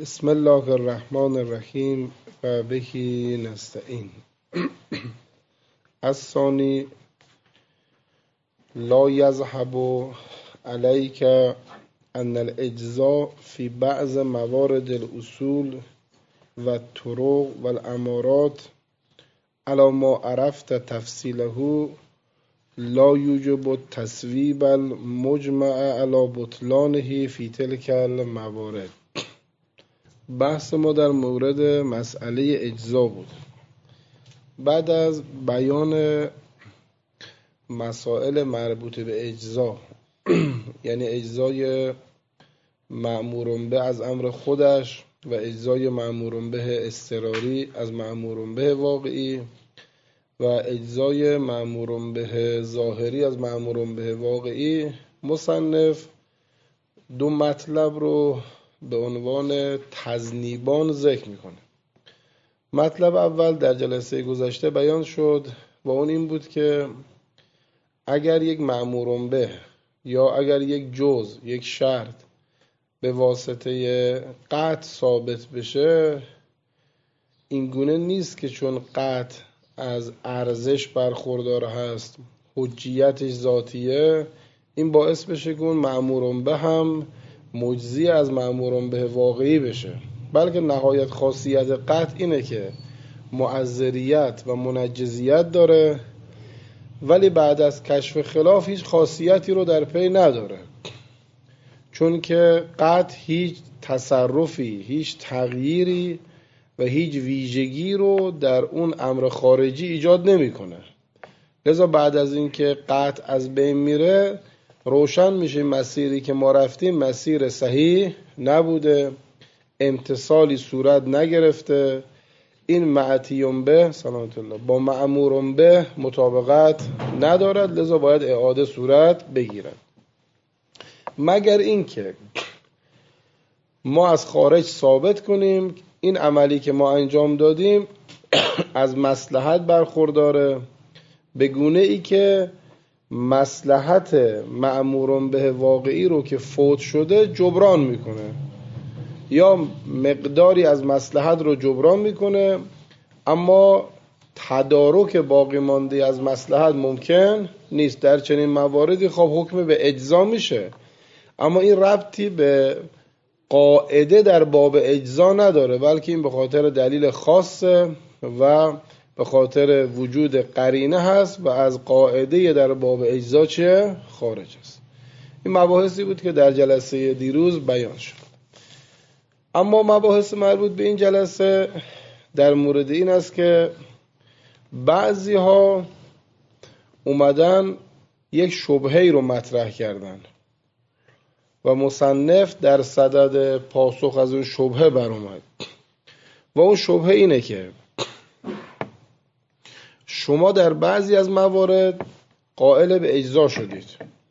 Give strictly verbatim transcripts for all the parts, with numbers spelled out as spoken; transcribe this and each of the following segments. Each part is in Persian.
بسم الله الرحمن الرحیم و بهی نستعین. الثانی لا یذهب علیک ان الاجزاء فی بعض موارد الاصول و الطرق و الامارات علی ما عرفت تفصیله لا یوجب التصویب المجمع علی بطلانه فی تلک الموارد. بحث ما در مورد مسئله اجزا بود. بعد از بیان مسائل مربوط به اجزا یعنی اجزای مأمور به از امر خودش و اجزای مأمور به اضطراری از مأمور به واقعی و اجزای مأمور به ظاهری از مأمور به واقعی، مصنف دو مطلب رو به عنوان تذنیبان ذکر میکنه. مطلب اول در جلسه گذشته بیان شد و اون این بود که اگر یک مأمور به یا اگر یک جز یک شرط به واسطه قطع ثابت بشه، این گونه نیست که چون قطع از ارزش برخوردار هست، حجیتش ذاتیه، این باعث بشه که اون مأمور به هم مجزی از مأمور به واقعی بشه، بلکه نهایت خاصیت قطع اینه که مؤثریت و منجزیت داره، ولی بعد از کشف خلاف هیچ خاصیتی رو در پی نداره، چون که قطع هیچ تصرفی، هیچ تغییری و هیچ ویژگی رو در اون امر خارجی ایجاد نمیکنه. لذا بعد از اینکه قطع از بین میره، روشن میشه مسیری که ما رفتیم مسیر صحیح نبوده، امتصالی صورت نگرفته، این معتیم به سلامت الله با مأمور به مطابقت ندارد، لذا باید اعاده صورت بگیرد. مگر اینکه ما از خارج ثابت کنیم این عملی که ما انجام دادیم از مصلحت برخورداره، به گونه ای که مصلحت مأمور به واقعی رو که فوت شده جبران میکنه، یا مقداری از مصلحت رو جبران میکنه، اما تدارک باقی مانده از مصلحت ممکن نیست. در چنین مواردی خب حکم به اجزا میشه، اما این ربطی به قاعده در باب اجزا نداره، بلکه این به خاطر دلیل خاصه و به خاطر وجود قرینه هست و از قاعده در باب اجزا چه خارج است. این مباحثی بود که در جلسه دیروز بیان شد. اما مباحث مربوط به این جلسه در مورد این است که بعضی ها اومدن یک شبهه‌ای رو مطرح کردن و مصنف در صدد پاسخ از اون شبهه بر اومد و اون شبهه اینه که شما در بعضی از موارد قائل به اجزا شدید.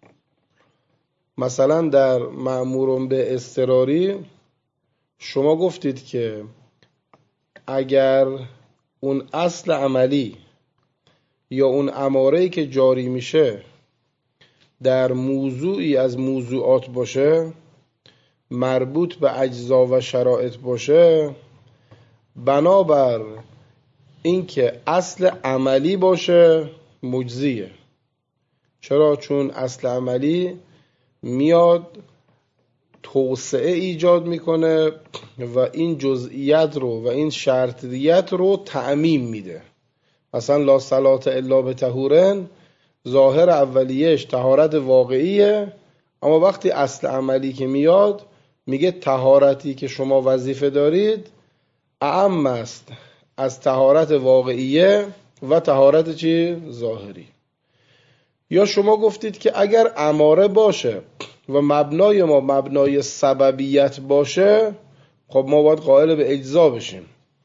مثلا در مأمور به اضطراری شما گفتید که اگر اون اصل عملی یا اون اماره‌ای که جاری میشه در موضوعی از موضوعات باشه، مربوط به اجزا و شرایط باشه، بنابر اینکه اصل عملی باشه مجزیه. چرا؟ چون اصل عملی میاد توسعه ایجاد میکنه و این جزئیات رو و این شرطیت رو تعمیم میده. مثلا لا صلاة الا بطهورن، ظاهر اولیش طهارت واقعیه، اما وقتی اصل عملی که میاد میگه طهارتی که شما وظیفه دارید اعم است از طهارت واقعیه و طهارت چی؟ ظاهری. یا شما گفتید که اگر اماره باشه و مبنای ما مبنای سببیت باشه، خب ما باید قائل به اجزا بشیم.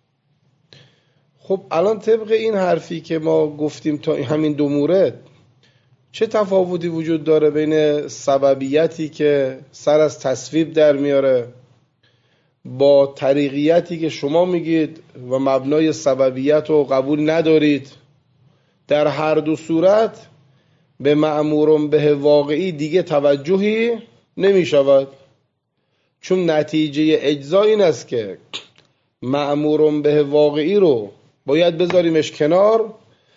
خب الان طبق این حرفی که ما گفتیم تا همین دو مورد، چه تفاوتی وجود داره بین سببیتی که سر از تصویب در میاره با طریقیتی که شما میگید و مبنای سببیت رو قبول ندارید؟ در هر دو صورت به مأمور به واقعی دیگه توجهی نمی شود. چون نتیجه اجزا این است که مأمور به واقعی رو باید بذاریمش کنار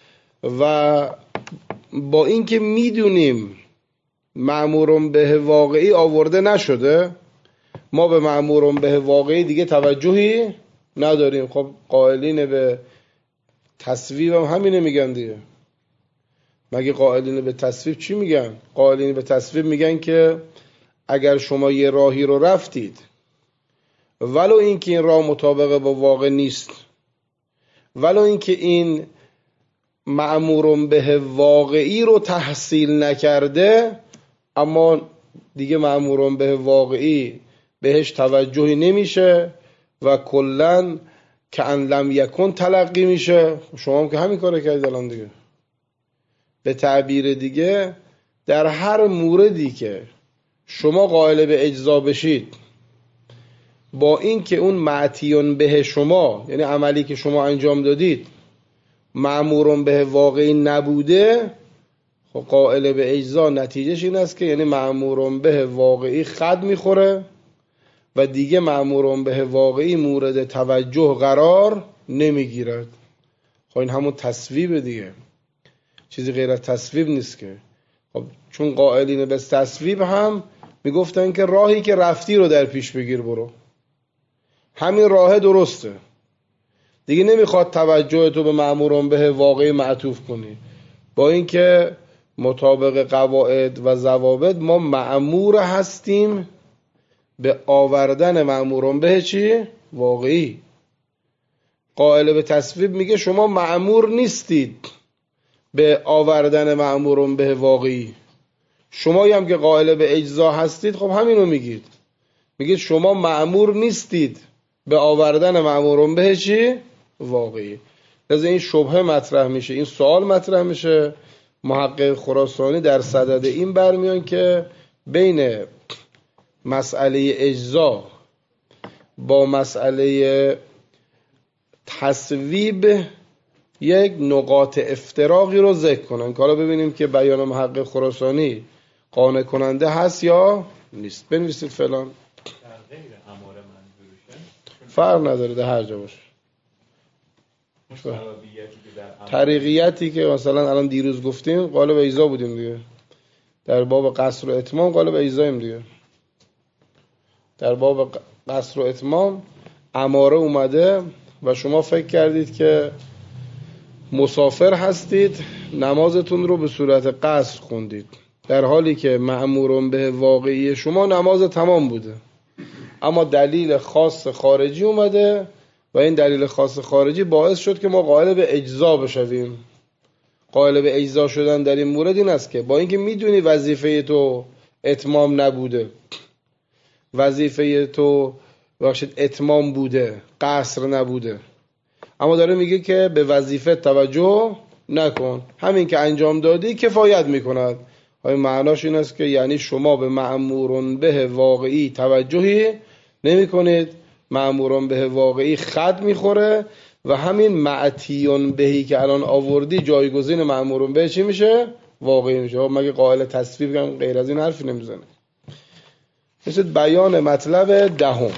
و با اینکه میدونیم مأمور به واقعی آورده نشده، ما به مأمور به واقعی دیگه توجهی نداریم. خب قائلین به تصویب هم همینه میگن دیگه. مگه قائلین به تصویب چی میگن؟ قائلین به تصویب میگن که اگر شما یه راهی رو رفتید ولو اینکه این راه مطابق با واقع نیست، ولو اینکه این مأمور به واقعی رو تحصیل نکرده، اما دیگه مأمور به واقعی بهش توجهی نمیشه و کلن که ان لم یکن تلقی میشه. شما هم که همین کار کردید الان دیگه. به تعبیر دیگه در هر موردی که شما قائل به اجزا بشید، با این که اون معتیون به شما، یعنی عملی که شما انجام دادید مأمور به واقعی نبوده، خب قائل به اجزا نتیجهش این است که یعنی مأمور به واقعی خط میخوره و دیگه مأمور به واقعی مورد توجه قرار نمیگیرد. خب این همون تصویب دیگه، چیزی غیر از تصویب نیست که. خب چون قائلین به تصویب هم میگفتن که راهی که رفتی رو در پیش بگیر برو، همین راه درسته دیگه، نمیخواد توجه تو به مأمور به واقعی معطوف کنی. با اینکه مطابق قواعد و ضوابط ما مأمور هستیم به آوردن مأمور به چی؟ واقعی. قائل به تصویب میگه شما مأمور نیستید به آوردن مأمور به واقعی. شما هم که قائل به اجزا هستید، خب همینو میگید، میگید شما مأمور نیستید به آوردن مأمور به چی؟ واقعی. لذا این شبهه مطرح میشه، این سوال مطرح میشه. محقق خراسانی در صدد این برمیان که بین مسئله اجزا با مسئله تصویب یک نقاط افتراقی رو ذکر کنن که حالا ببینیم که بیان محقق خراسانی قانع کننده هست یا نیست. بنویسید فلان. فرق نداره در هر جا باشه. طریقیتی که مثلا الان دیروز گفتیم قالب اجزا بودیم دیگه، در باب قصر و اتمام قالب اجزاییم دیگه. در باب قصر و اتمام اماره اومده و شما فکر کردید که مسافر هستید، نمازتون رو به صورت قصر خوندید، در حالی که مأمور به واقعی شما نماز تمام بوده، اما دلیل خاص خارجی اومده و این دلیل خاص خارجی باعث شد که ما قائل به اجزا بشویم. قائل به اجزا شدن در این مورد این است که با اینکه میدونی وظیفه تو اتمام نبوده، وظیفه تو بخشید اتمام بوده، قصر نبوده، اما داره میگه که به وظیفه توجه نکن، همین که انجام دادی کفایت میکند. های معناش این است که یعنی شما به مأمور به واقعی توجهی نمی کنید، مأمور به واقعی خط میخوره و همین معتیون بهی که الان آوردی جایگزین مأمور به چی میشه؟ واقعی میشه. مگه قائل تصویب هم غیر از این حرفی نمیزنه. مثل بیان مطلب دهم.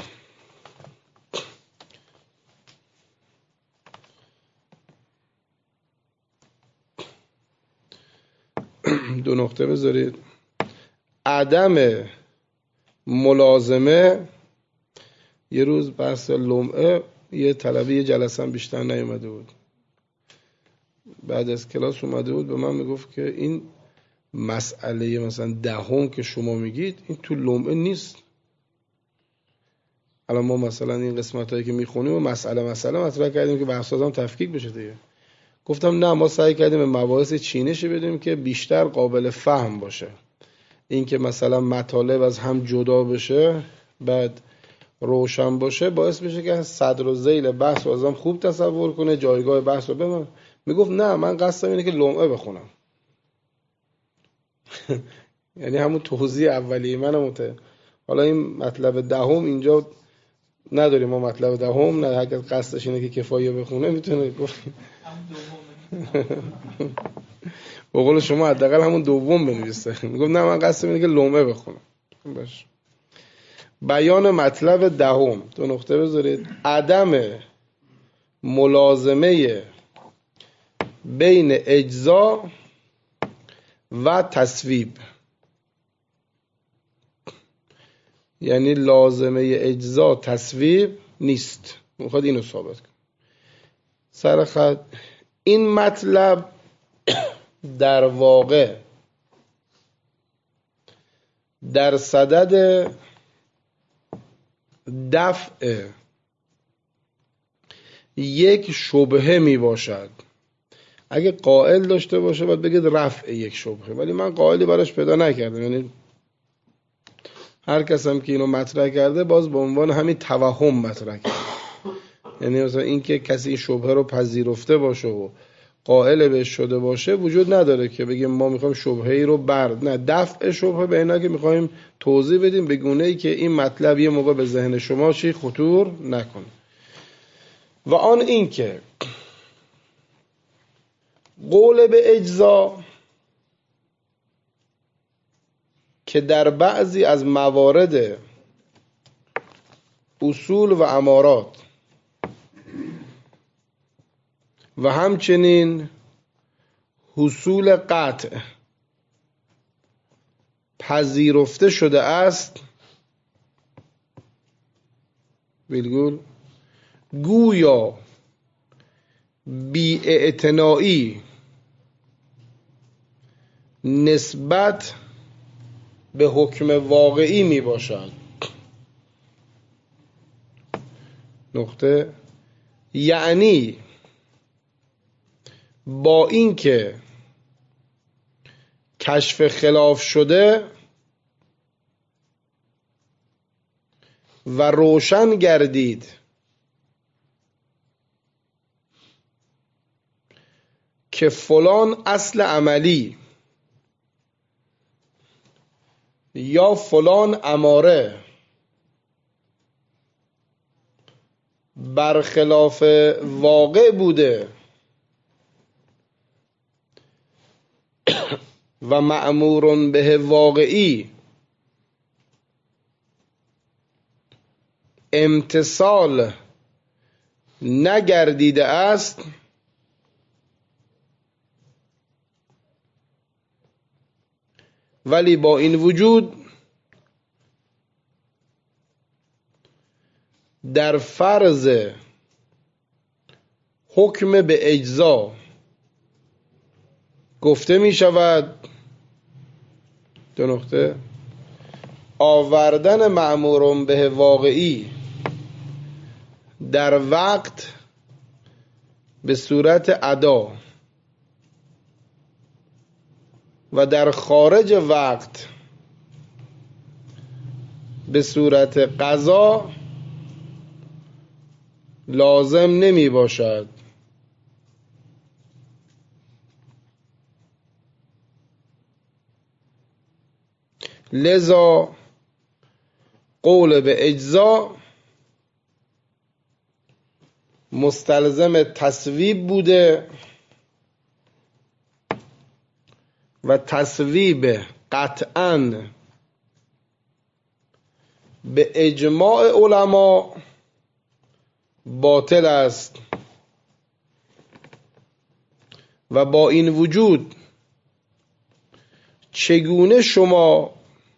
دو نقطه بذارید. عدم ملازمه. یه روز بحث لمعه یه طلبه یه جلسه هم بیشتر نیومده بود، بعد از کلاس اومده بود به من میگفت که این مسئله مثلا دهم که شما میگید این تو لمعه نیست. الان ما مثلا این قسمت هایی که میخونیم و مسئله مسئله مطرح کردیم که بحث هم تفکیک بشه دیگه. گفتم نه، ما سعی کردیم به مباحث چینشی بدیم که بیشتر قابل فهم باشه. این که مثلا مطالب از هم جدا بشه بعد روشن باشه باعث میشه که صدر و ذیل بحث رو ازم خوب تصور کنه، جایگاه بحث رو ببینه. میگفت نه، من قصدم اینه که لمعه بخونم. یعنی همون توضیح اولیه منم مت. حالا این مطلب دهم اینجا نداریم، ما مطلب دهم نه، اگه قصدش اینه که کفایه بخونه میتونه گفت به قول شما حداقل همون دوم بنویسه. میگفت نه، من قصدم اینه که لمعه بخونم. باشه. بیان مطلب دهم، دو نقطه بذارید. عدم ملازمه بین اجزا و تصویب، یعنی لازمه اجزا تصویب نیست. میخواد اینو ثابت کنه. سر خط این مطلب در واقع در صدد دفع یک شبهه می باشد. اگه قائل داشته باشه باید بگید رفع یک شبهه، ولی من قائلی براش پیدا نکردم. یعنی هر کس هم که اینو مطرح کرده باز به عنوان همین توهم مطرح کرده. یعنی مثلا این که کسی این شبهه رو پذیرفته باشه و قائل بهش شده باشه وجود نداره که بگیم ما میخوایم شبهه‌ای رو برد. نه، دفع شبهه به اینا که میخوایم توضیح بدیم به گونه‌ای که این مطلب یه موقع به ذهن شما چی خطور نکنه. و آن این که قول به اجزا که در بعضی از موارد اصول و امارات و همچنین حصول قطع پذیرفته شده است، بالگول گویا بی‌اعتنایی نسبت به حکم واقعی می باشد. نقطه، یعنی با اینکه کشف خلاف شده و روشن گردید که فلان اصل عملی یا فلان اماره برخلاف واقع بوده و مأمور به واقعی امتثال نگردیده است، ولی با این وجود در فرض حکم به اجزا گفته می شود. دو نقطه، آوردن مأمور به واقعی در وقت به صورت ادا و در خارج وقت به صورت قضا لازم نمی باشد. لذا قول به اجزا مستلزم تصویب بوده و تصویب قطعاً به اجماع علما باطل است. و با این وجود چگونه شما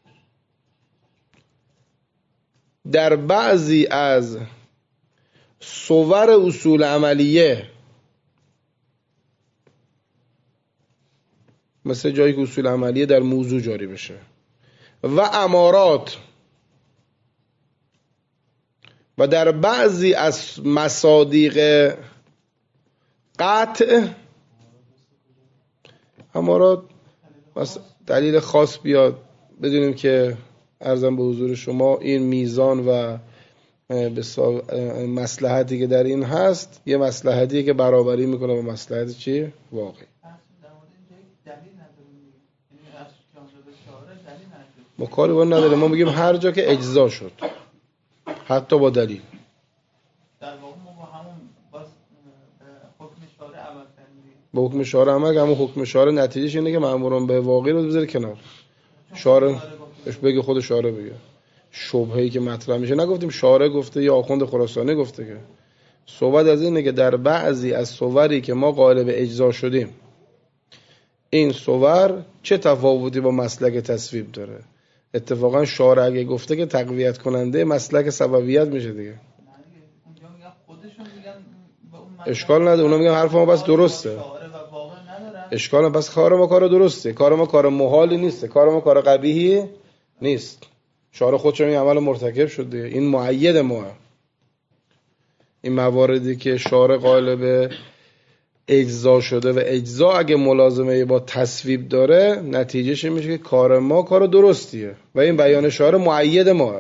در بعضی از صور اصول عملیه، مثل جایی که اصول عملیه در موضوع جاری بشه، و امارات و در بعضی از مصادیق قطع، امارات دلیل خاص بیاد بدونیم که عرضم به حضور شما این میزان و مصلحتی که در این هست یه مصلحتی که برابری میکنه با مصلحت چی؟ واقعی. ما کاری با نداره، ما میگیم هر جا که اجزا شد حتی با دلیل. در واقع ما با همون باز حکم شارع عمل کردیم. با حکم شارع عمل، همون حکم شارع نتیجهش اینه که مأموران به واقعی رو بذاره کنار. شارع بهش بگه، خود شارع بگه. شبهه‌ای که مطرح میشه. نگفتیم شارع گفته یا آخوند خراسانی گفته، که صحبت از اینه که در بعضی از صوری که ما قائل به اجزا شدیم، این صور چه تفاوتی با مسلک تصویب داره. اتفاقا شارع اگه گفته که تقویت کننده مسلک سببیت میشه دیگه. اشکال نداره، اونا میگن حرف ما بس درسته. اشکال بس کار ما کار درسته، کار ما کار محالی نیست، کار ما کار قبیحی نیست. شارع خودش این عمل مرتکب شد دیگه، این مؤید ما. این مواردی که شارع قائل به اجزا شده و اجزا اگه ملازمه با تصویب داره، نتیجهش میشه که کار ما کار درستیه و این بیان شارع مؤید ما.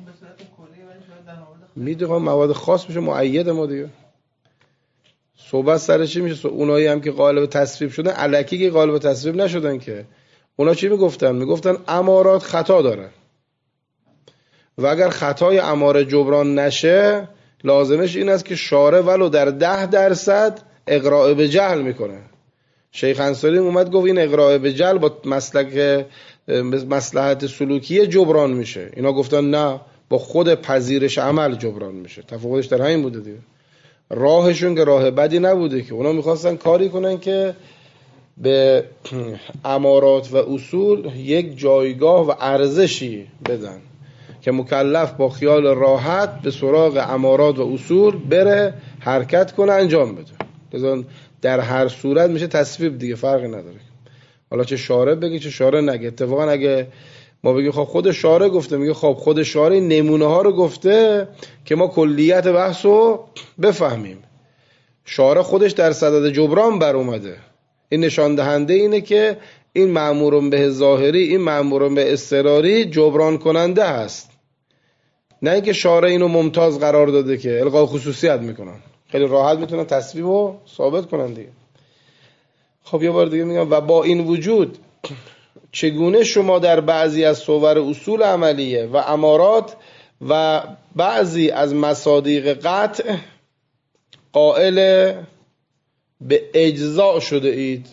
میدونم مواد خاص میشه مؤید ما دیگه. صحبت سر چی میشه؟ اونایی هم که قائل به تصویب شدن الکی که قائل به تصویب نشدن، که اونا چی میگفتن؟ میگفتن امارات خطا داره و اگر خطای اماره جبران نشه لازمش این است که شارع ولو در ده درصد اقراء به جهل میکنه. شیخ انصاری اومد گفت این اقراء به جهل با مسلک مصلحت سلوکی جبران میشه. اینا گفتن نه، با خود پذیرش عمل جبران میشه. تفاوتش در همین بوده دیگه. راهشون که راه بدی نبوده، که اونا میخواستن کاری کنن که به امارات و اصول یک جایگاه و ارزشی بدن که مکلف با خیال راحت به سراغ امارات و اصول بره، حرکت کنه، انجام بده. لذا در هر صورت میشه تصویب دیگه، فرقی نداره. حالا چه شارع بگی چه شارع نگه. اتفاقا اگه ما بگیم خب خود شارع گفته، میگه خب خود شارع نمونه ها رو گفته که ما کلیت بحث رو بفهمیم. شارع خودش در صدد جبران بر اومده. این نشان دهنده اینه که این مأمور به ظاهری، این مأمور به اضطراری جبران کننده هست، نه اینکه شارع اینو ممتاز قرار داده که الغای خصوصیت میکنن. خیلی راحت میتونن تصویب رو ثابت کنن دیگه. خب یه بار دیگه میگم و با این وجود چگونه شما در بعضی از صور اصول عملیه و امارات و بعضی از مصادیق قطع قائل به اجزا شده اید؟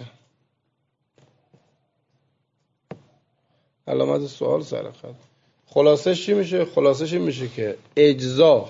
علامت سوال سر خط. خلاصش چی میشه؟ خلاصش این میشه که اجزا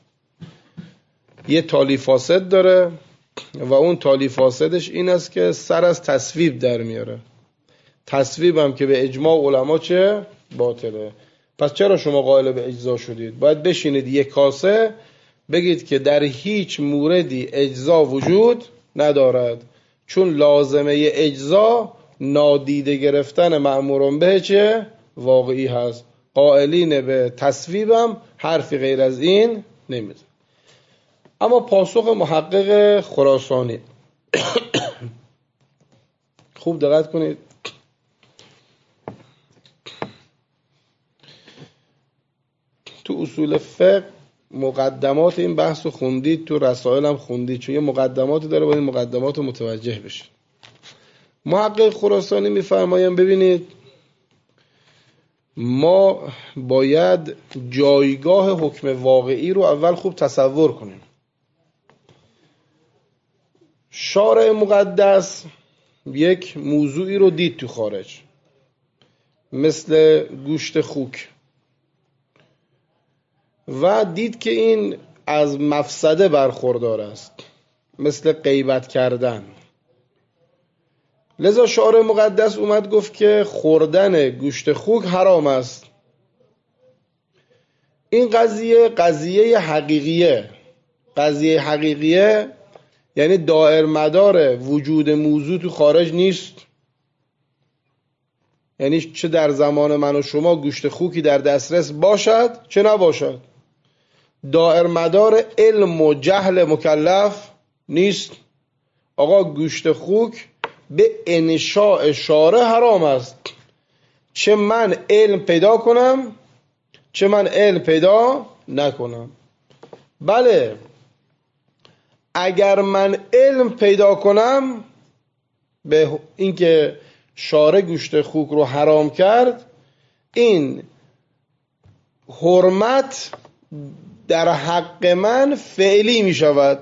یه تالی فاسد داره و اون تالی فاسدش این است که سر از تصویب در میاره. تصویب هم که به اجماع علما چه؟ باطله. پس چرا شما قائل به اجزا شدید؟ باید بشینید یک کاسه بگید که در هیچ موردی اجزا وجود ندارد، چون لازمه اجزا نادیده گرفتن مأمورون به چه؟ واقعی هست. قائلین به تصویبم حرفی غیر از این نمیزن. اما پاسخ محقق خراسانی خوب دقت کنید. تو اصول فقه مقدمات این بحث رو خوندید، تو رسائل هم خوندید، چون یه مقدماتی داره، باید این مقدمات رو متوجه بشید. محقق خراسانی میفرمایم ببینید ما باید جایگاه حکم واقعی رو اول خوب تصور کنیم. شارع مقدس یک موضوعی رو دید تو خارج، مثل گوشت خوک، و دید که این از مفسده برخوردار است، مثل غیبت کردن. لذا شارع مقدس اومد گفت که خوردن گوشت خوک حرام است. این قضیه قضیه حقیقیه. قضیه حقیقیه یعنی دائر مدار وجود موضوع تو خارج نیست. یعنی چه در زمان من و شما گوشت خوکی در دسترس باشد چه نباشد، دائر مدار علم و جهل مکلف نیست. آقا گوشت خوک به انشاء شارع حرام است، چه من علم پیدا کنم چه من علم پیدا نکنم. بله اگر من علم پیدا کنم به اینکه شارع گوشت خوک رو حرام کرد، این حرمت در حق من فعلی می شود،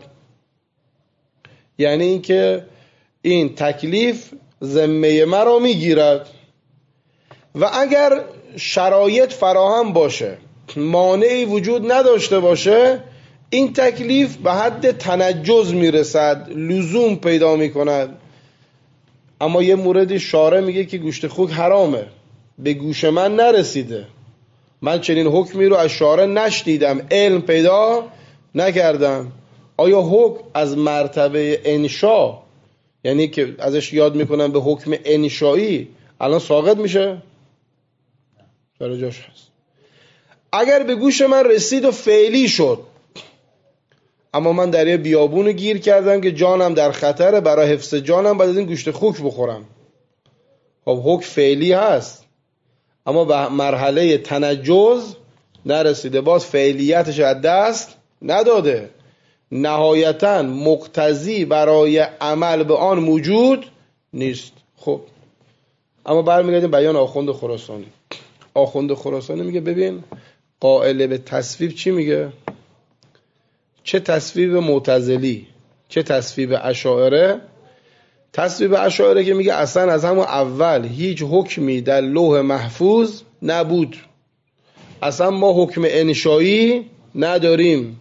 یعنی اینکه این تکلیف ذمه مرا می گیرد. و اگر شرایط فراهم باشه مانعی وجود نداشته باشه این تکلیف به حد تنجز میرسد، لزوم پیدا میکند. اما یه موردی شارع میگه که گوشت خوک حرامه، به گوش من نرسیده، من چنین حکمی رو از شارع نشنیدم، علم پیدا نکردم. آیا حکم از مرتبه انشا، یعنی که ازش یاد میکنن به حکم انشایی، الان ساقط میشه؟ سر جاش هست. اگر به گوش من رسید و فعلی شد، اما من در یه بیابون گیر کردم که جانم در خطره، برای حفظ جانم بعد از این گوشت خوک بخورم، خب حکم فعلی هست اما به مرحله تنجز نرسیده، باز فعلیتش از دست نداده، نهایتاً مقتضی برای عمل به آن موجود نیست. خب اما برمیگردیم بیان آخوند خراسانی. آخوند خراسانی میگه ببین قائل به تصویب چی میگه؟ چه تصویب معتزلی چه تصویب اشاعره. تصویب اشاعره که میگه اصلا از همون اول هیچ حکمی در لوح محفوظ نبود، اصلا ما حکم انشایی نداریم،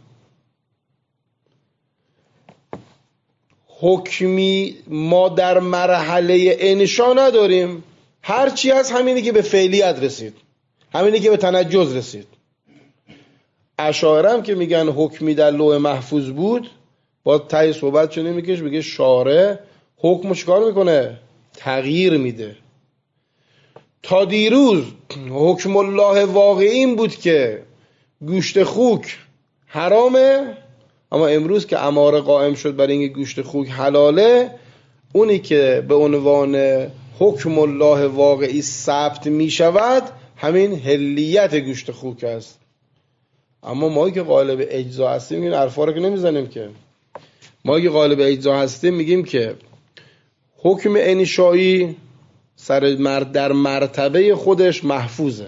حکمی ما در مرحله انشا نداریم، هرچی از همینی که به فعلیت رسید، همینی که به تنجز رسید. اشاعره هم که میگن حکمی در لوح محفوظ بود، با تای صحبت چونه میکش بگه شارع حکمو چکار میکنه؟ تغییر میده. تا دیروز حکم الله واقعی این بود که گوشت خوک حرامه، اما امروز که اماره قائم شد برای اینکه گوشت خوک حلاله، اونی که به عنوان حکم الله واقعی ثبت میشود همین حلیت گوشت خوک است. اما ما که قائل به اجزا هستیم این حرفا رو که نمیزنیم که. ما که قائل به اجزا هستیم میگیم که حکم انشایی سر مرد در مرتبه خودش محفوظه.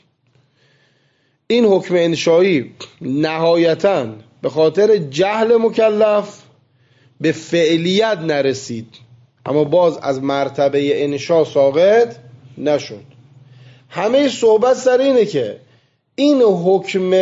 این حکم انشایی نهایتاً به خاطر جهل مکلف به فعلیت نرسید، اما باز از مرتبه انشا ساقط نشد. همه صحبت سر اینه که این حکم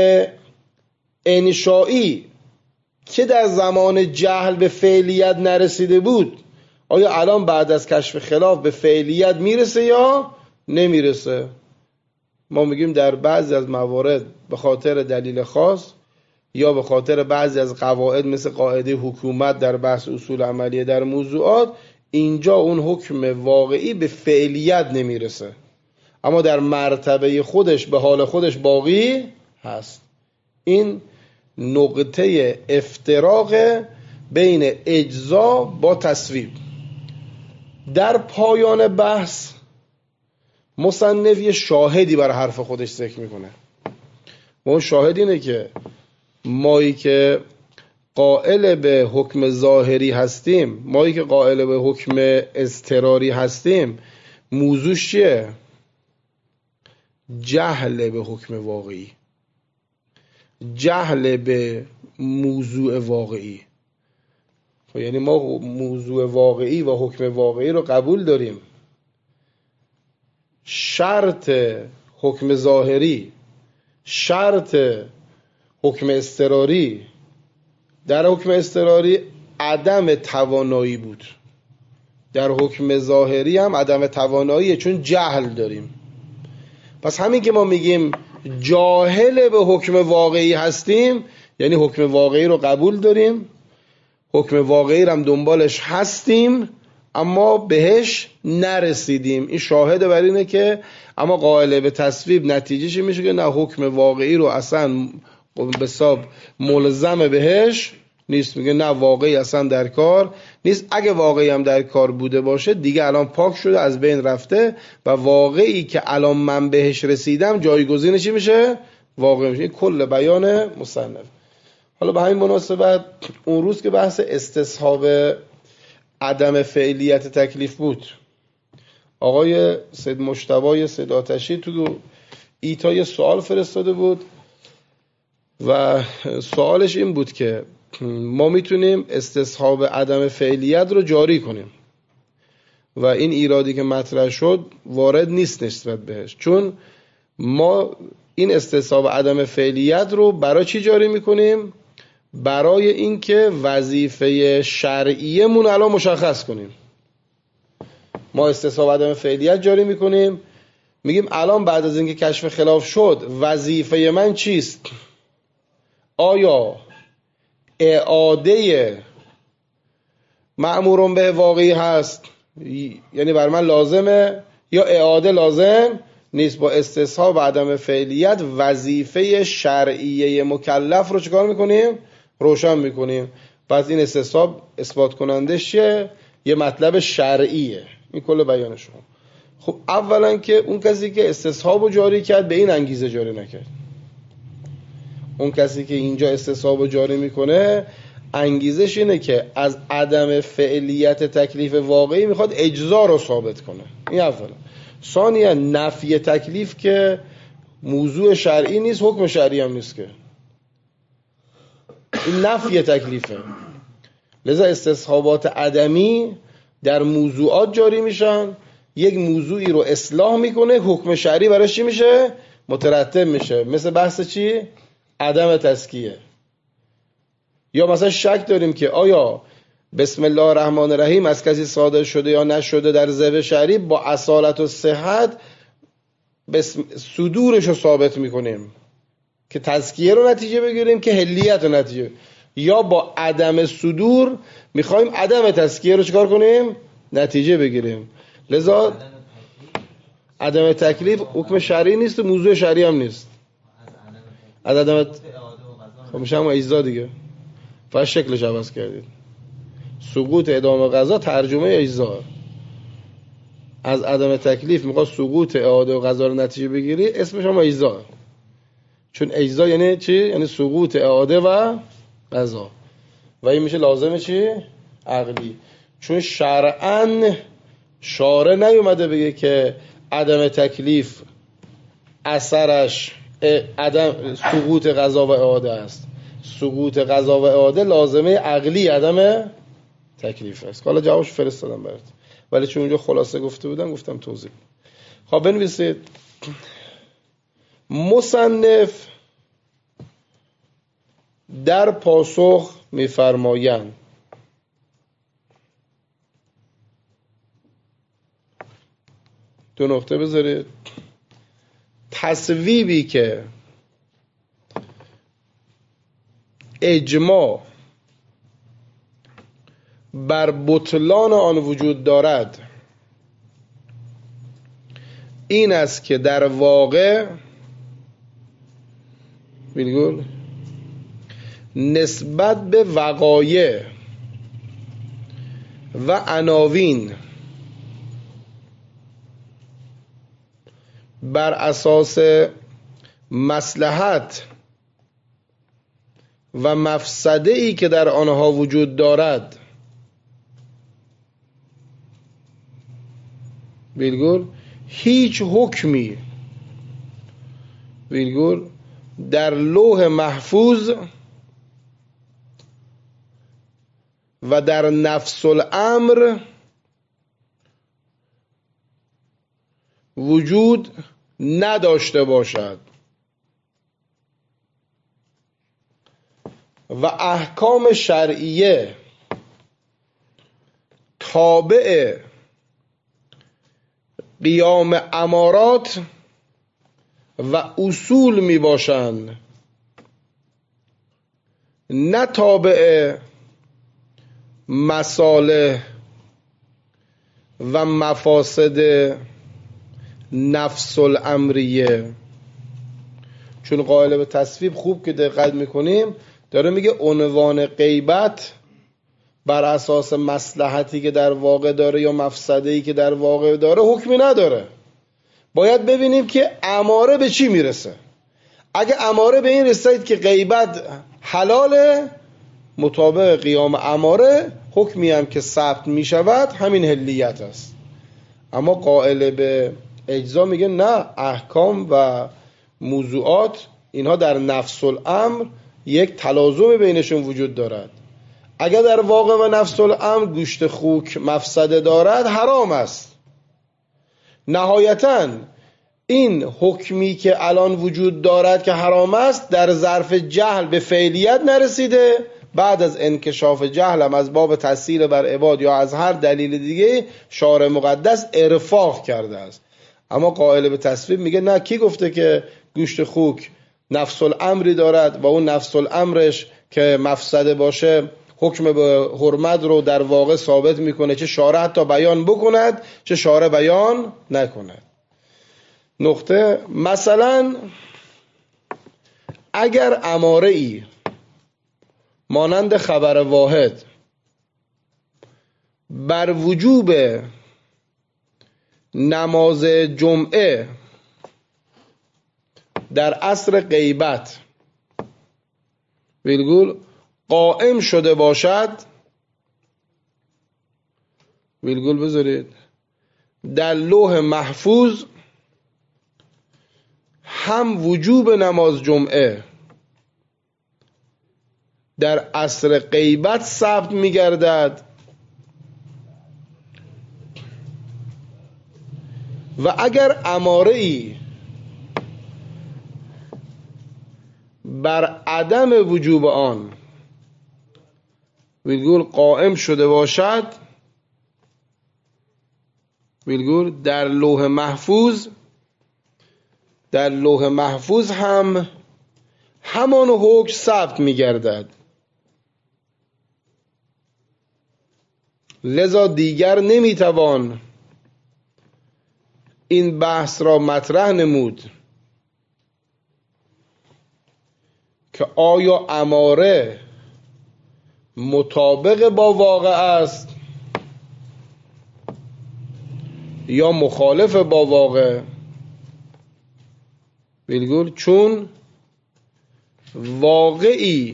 انشایی که در زمان جهل به فعلیت نرسیده بود، آیا الان بعد از کشف خلاف به فعلیت میرسه یا نمیرسه؟ ما میگیم در بعضی از موارد به خاطر دلیل خاص یا به خاطر بعضی از قواعد مثل قاعده حکومت در بحث اصول عملیه در موضوعات، اینجا اون حکم واقعی به فعلیت نمیرسه، اما در مرتبه خودش به حال خودش باقی هست. این نقطه افتراق بین اجزا با تصویب. در پایان بحث مصنف یه شاهدی بر حرف خودش ذکر میکنه و اون شاهد اینه که مایی که قائل به حکم ظاهری هستیم، مایی که قائل به حکم اضطراری هستیم، موضوعش چیه؟ جهل به حکم واقعی، جهل به موضوع واقعی. یعنی ما موضوع واقعی و حکم واقعی رو قبول داریم، شرط حکم ظاهری، شرط حکم اضطراری، در حکم اضطراری عدم توانایی بود، در حکم ظاهری هم عدم تواناییه چون جهل داریم. پس همین که ما میگیم جاهل به حکم واقعی هستیم، یعنی حکم واقعی رو قبول داریم، حکم واقعی رو هم دنبالش هستیم اما بهش نرسیدیم. این شاهد بر اینه که اما قائل به تصویب نتیجهش میشه که نه، حکم واقعی رو اصلا به حساب ملزم بهش نیست، میگه نه واقعی اصلا در کار نیست. اگه واقعی هم در کار بوده باشه دیگه الان پاک شده، از بین رفته و واقعی که الان من بهش رسیدم جایگزین چی میشه؟ واقعی میشه. این کل بیان مصنف. حالا به همین مناسبت اون روز که بحث استصحاب عدم فعلیت تکلیف بود، آقای سید مجتبی سید آتشی تو ایتا سوال فرستاده بود و سوالش این بود که ما میتونیم استصحاب عدم فعلیت رو جاری کنیم و این ایرادی که مطرح شد وارد نیست نسبت بهش، چون ما این استصحاب عدم فعلیت رو برای چی جاری میکنیم؟ برای اینکه وظیفه شرعیمون الان مشخص کنیم. ما استصحاب عدم فعلیت جاری میکنیم، میگیم الان بعد از اینکه کشف خلاف شد وظیفه من چیست؟ آیا اعاده مأمورون به واقعی هست، یعنی بر من لازمه، یا اعاده لازم نیست؟ با استصحاب عدم فعلیت وظیفه شرعیه مکلف رو چکار میکنیم؟ روشن میکنیم. پس این استصحاب اثبات کنندش چیه؟ یه مطلب شرعیه. این کل بیان شما. خب اولا که اون کسی که استصحاب رو جاری کرد به این انگیزه جاری نکرد. اون کسی که اینجا استصحاب رو جاری میکنه انگیزش اینه که از عدم فعلیت تکلیف واقعی میخواد اجزا رو ثابت کنه. این اولا. ثانیا نفی تکلیف که موضوع شرعی نیست، حکم شرعی هم نیست، که این نفی تکلیفه. لذا استصحابات عدمی در موضوعات جاری میشن، یک موضوعی رو اصلاح میکنه، حکم شرعی براش چی میشه؟ مترتب میشه. مثل بحث چی؟ عدم تزکیه. یا مثلا شک داریم که آیا بسم الله الرحمن الرحیم از کسی صادر شده یا نشده در ذبح شرعی، با اصالت و صحت بسم صدورش رو ثابت میکنیم که تزکیه رو نتیجه بگیریم که حلیت رو نتیجه، یا با عدم صدور میخوایم عدم تزکیه رو چکار کنیم؟ نتیجه بگیریم. لذا عدم تکلیف حکم شرعی نیست و موضوع شرعی هم نیست. از عدم خب میشه هم اجزا دیگه، فقط شکلش عوض کردید. سقوط اعدام قضا ترجمه اجزا. از عدم تکلیف میخواد سقوط اعاده و قضا رو نتیجه بگیری، اسمش هم اجزا. چون اجزا یعنی چی؟ یعنی سقوط اعاده و قضا. و این میشه لازمه چی؟ عقلی. چون شرعاً شارع نیومده بگه که عدم تکلیف اثرش عدم سقوط قضا و اعاده است. سقوط قضا و اعاده لازمه عقلی عدم تکلیف است. حالا جوابش فرستادم برات، ولی چون اونجا خلاصه گفته بودم گفتم توضیح. خب بنویسید مصنف در پاسخ می‌فرمایند دو نقطه بذارید. تصویبی که اجماع بر بطلان آن وجود دارد این است که در واقع بگول نسبت به وقایع و عناوین بر اساس مصلحت و مفسده ای که در آنها وجود دارد ویرگول هیچ حکمی ویرگول در لوح محفوظ و در نفس الامر وجود نداشته باشد و احکام شرعیه تابع قیام امارات و اصول می باشند، نه تابع مصالح و مفاسد نفس الامریه. چون قائل به تصویب خوب که دقت میکنیم داره میگه عنوان غیبت بر اساس مصلحتی که در واقع داره یا مفسده‌ای که در واقع داره حکمی نداره. باید ببینیم که اماره به چی میرسه. اگه اماره به این رسید که غیبت حلاله، مطابق قیام اماره حکمی هم که ثبت میشود همین حلیت است. اما قائل به اجزا میگه نه، احکام و موضوعات اینها در نفس الامر یک تلازم بینشون وجود دارد. اگر در واقع و نفس الامر گوشت خوک مفسده دارد حرام است. نهایتاً این حکمی که الان وجود دارد که حرام است در ظرف جهل به فعلیت نرسیده، بعد از انکشاف جهل هم از باب تسهیل بر عباد یا از هر دلیل دیگه شارع مقدس ارفاق کرده است. اما قائل به تصویب میگه نه، کی گفته که گوشت خوک نفس الامری دارد و اون نفس الامرش که مفسده باشه حکم به حرمت رو در واقع ثابت میکنه، چه شارع حتی بیان بکند چه شارع بیان نکند. نقطه مثلا اگر اماره ای مانند خبر واحد بر وجوب نماز جمعه در عصر غیبت ویلگول قائم شده باشد، ویلگول بذارید، در لوح محفوظ هم وجوب نماز جمعه در عصر غیبت ثبت می گردد و اگر اماره ای بر عدم وجوب آن ویلگول قائم شده باشد، ویلگول در لوح محفوظ در لوح محفوظ هم همان حکم ثبت می گردد. لذا دیگر نمی توان این بحث را مطرح نمود که آیا اماره مطابق با واقع است یا مخالف با واقع، ویلگول چون واقعی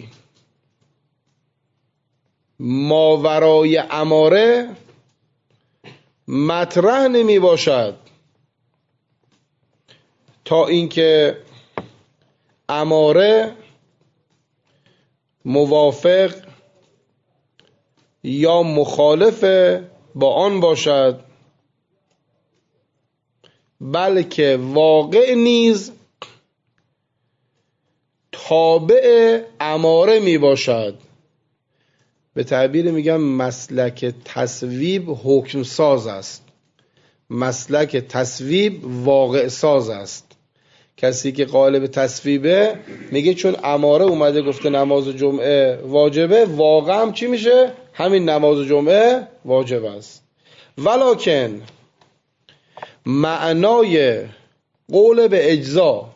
ماورای اماره مطرح نمی باشد تا اینکه اماره موافق یا مخالف با آن باشد، بلکه واقع نیز تابع اماره می باشد. به تعبیر میگم مسلک تصویب حکم ساز است، مسلک تصویب واقع ساز است. کسی که قائل به تصویبه میگه چون اماره اومده گفته نماز جمعه واجبه، واقعا هم چی میشه؟ همین نماز جمعه واجب است. ولکن معنای قول به اجزا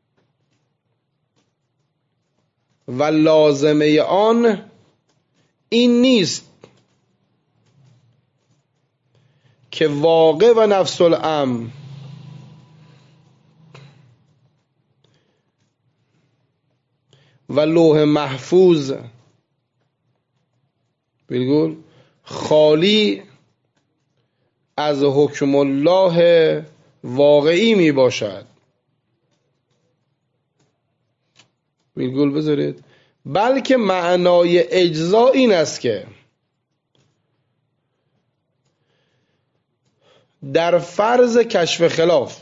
و لازمه آن این نیست که واقع و نفس الامر و لوح محفوظ بگول خالی از حکم الله واقعی می باشد. ویرگول بذارید. بلکه معنای اجزا این است که در فرض کشف خلاف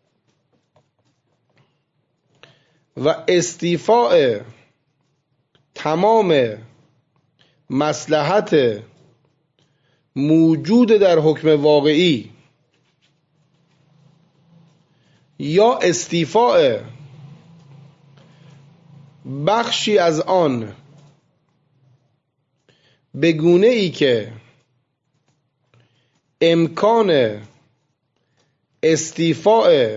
و استیفاء تمام مصلحت موجود در حکم واقعی یا استیفاء بخشی از آن به گونه ای که امکان استیفاء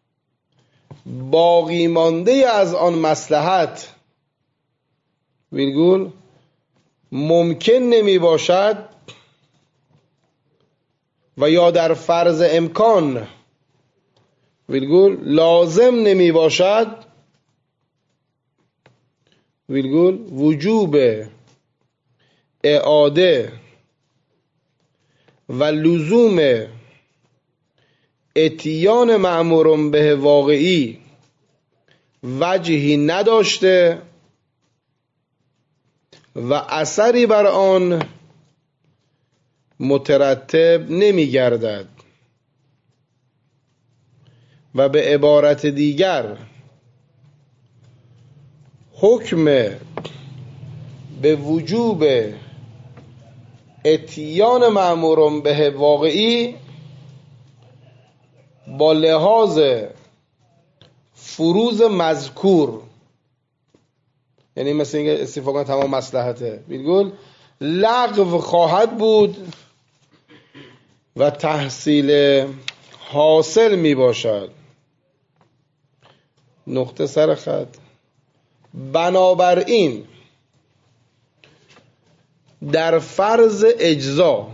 باقی مانده از آن مصلحت ویرگول ممکن نمی باشد و یا در فرض امکان ویرگول لازم نمی باشد ویرگول وجوب اعاده و لزوم اتیان مأمور به واقعی وجهی نداشته و اثری بر آن مترتب نمی گردد و به عبارت دیگر حکم به وجوب اتیان مأمور به واقعی با لحاظ فروض مذکور، یعنی مثل اینکه استفاده تمام مصلحته، بیلگل لغو خواهد بود و تحصیل حاصل می باشد. نقطه سر خط. بنابراین در فرض اجزا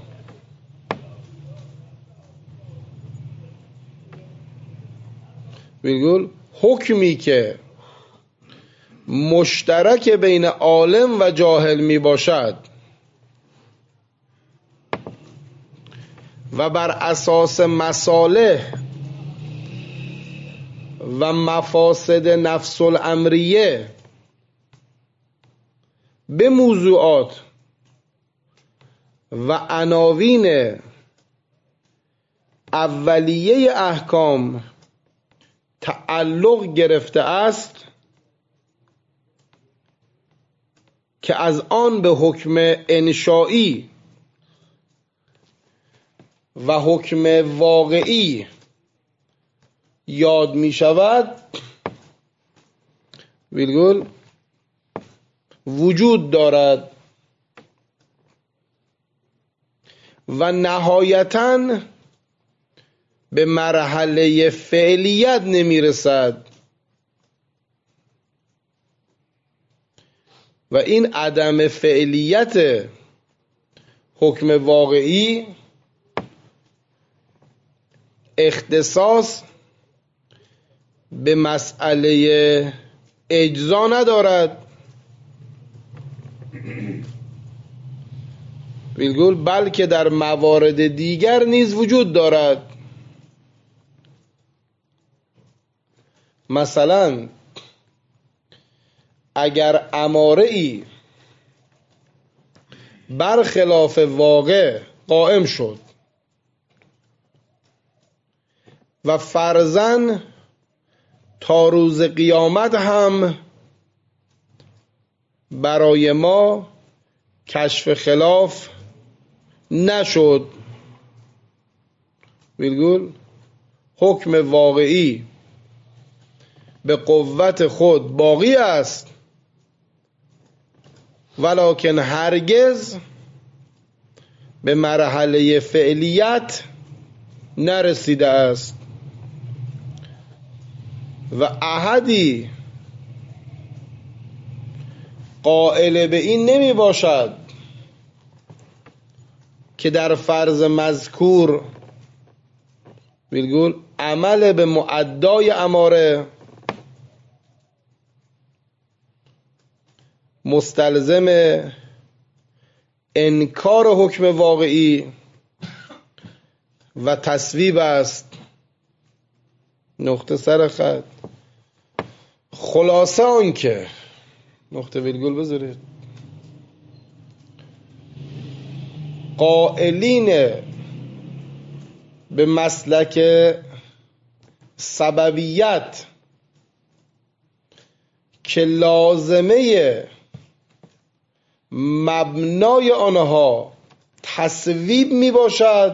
بیلگل حکمی که مشترک بین عالم و جاهل می باشد و بر اساس مصالح و مفاسد نفس الامریه به موضوعات و عناوین اولیه احکام تعلق گرفته است که از آن به حکم انشایی و حکم واقعی یاد می شود، ویلگول وجود دارد و نهایتاً به مرحله فعلیت نمی رسد و این عدم فعلیت حکم واقعی اختصاص به مسئله اجزا ندارد، بیلگول بلکه در موارد دیگر نیز وجود دارد. مثلا اگر اماره ای برخلاف واقع قائم شد و فرضاً تا روز قیامت هم برای ما کشف خلاف نشد، بیلگول حکم واقعی به قوت خود باقی است ولکن هرگز به مرحله فعلیت نرسیده است و احدی قائل به این نمی باشد که در فرض مذکور بیلگول عمل به معدای اماره مستلزم انکار حکم واقعی و تصویب است. نقطه سر خط. خلاصه آن که نقطه ویرگول بذارید قائلین به مسلک سببیت که لازمه مبنای آنها تصویب می باشد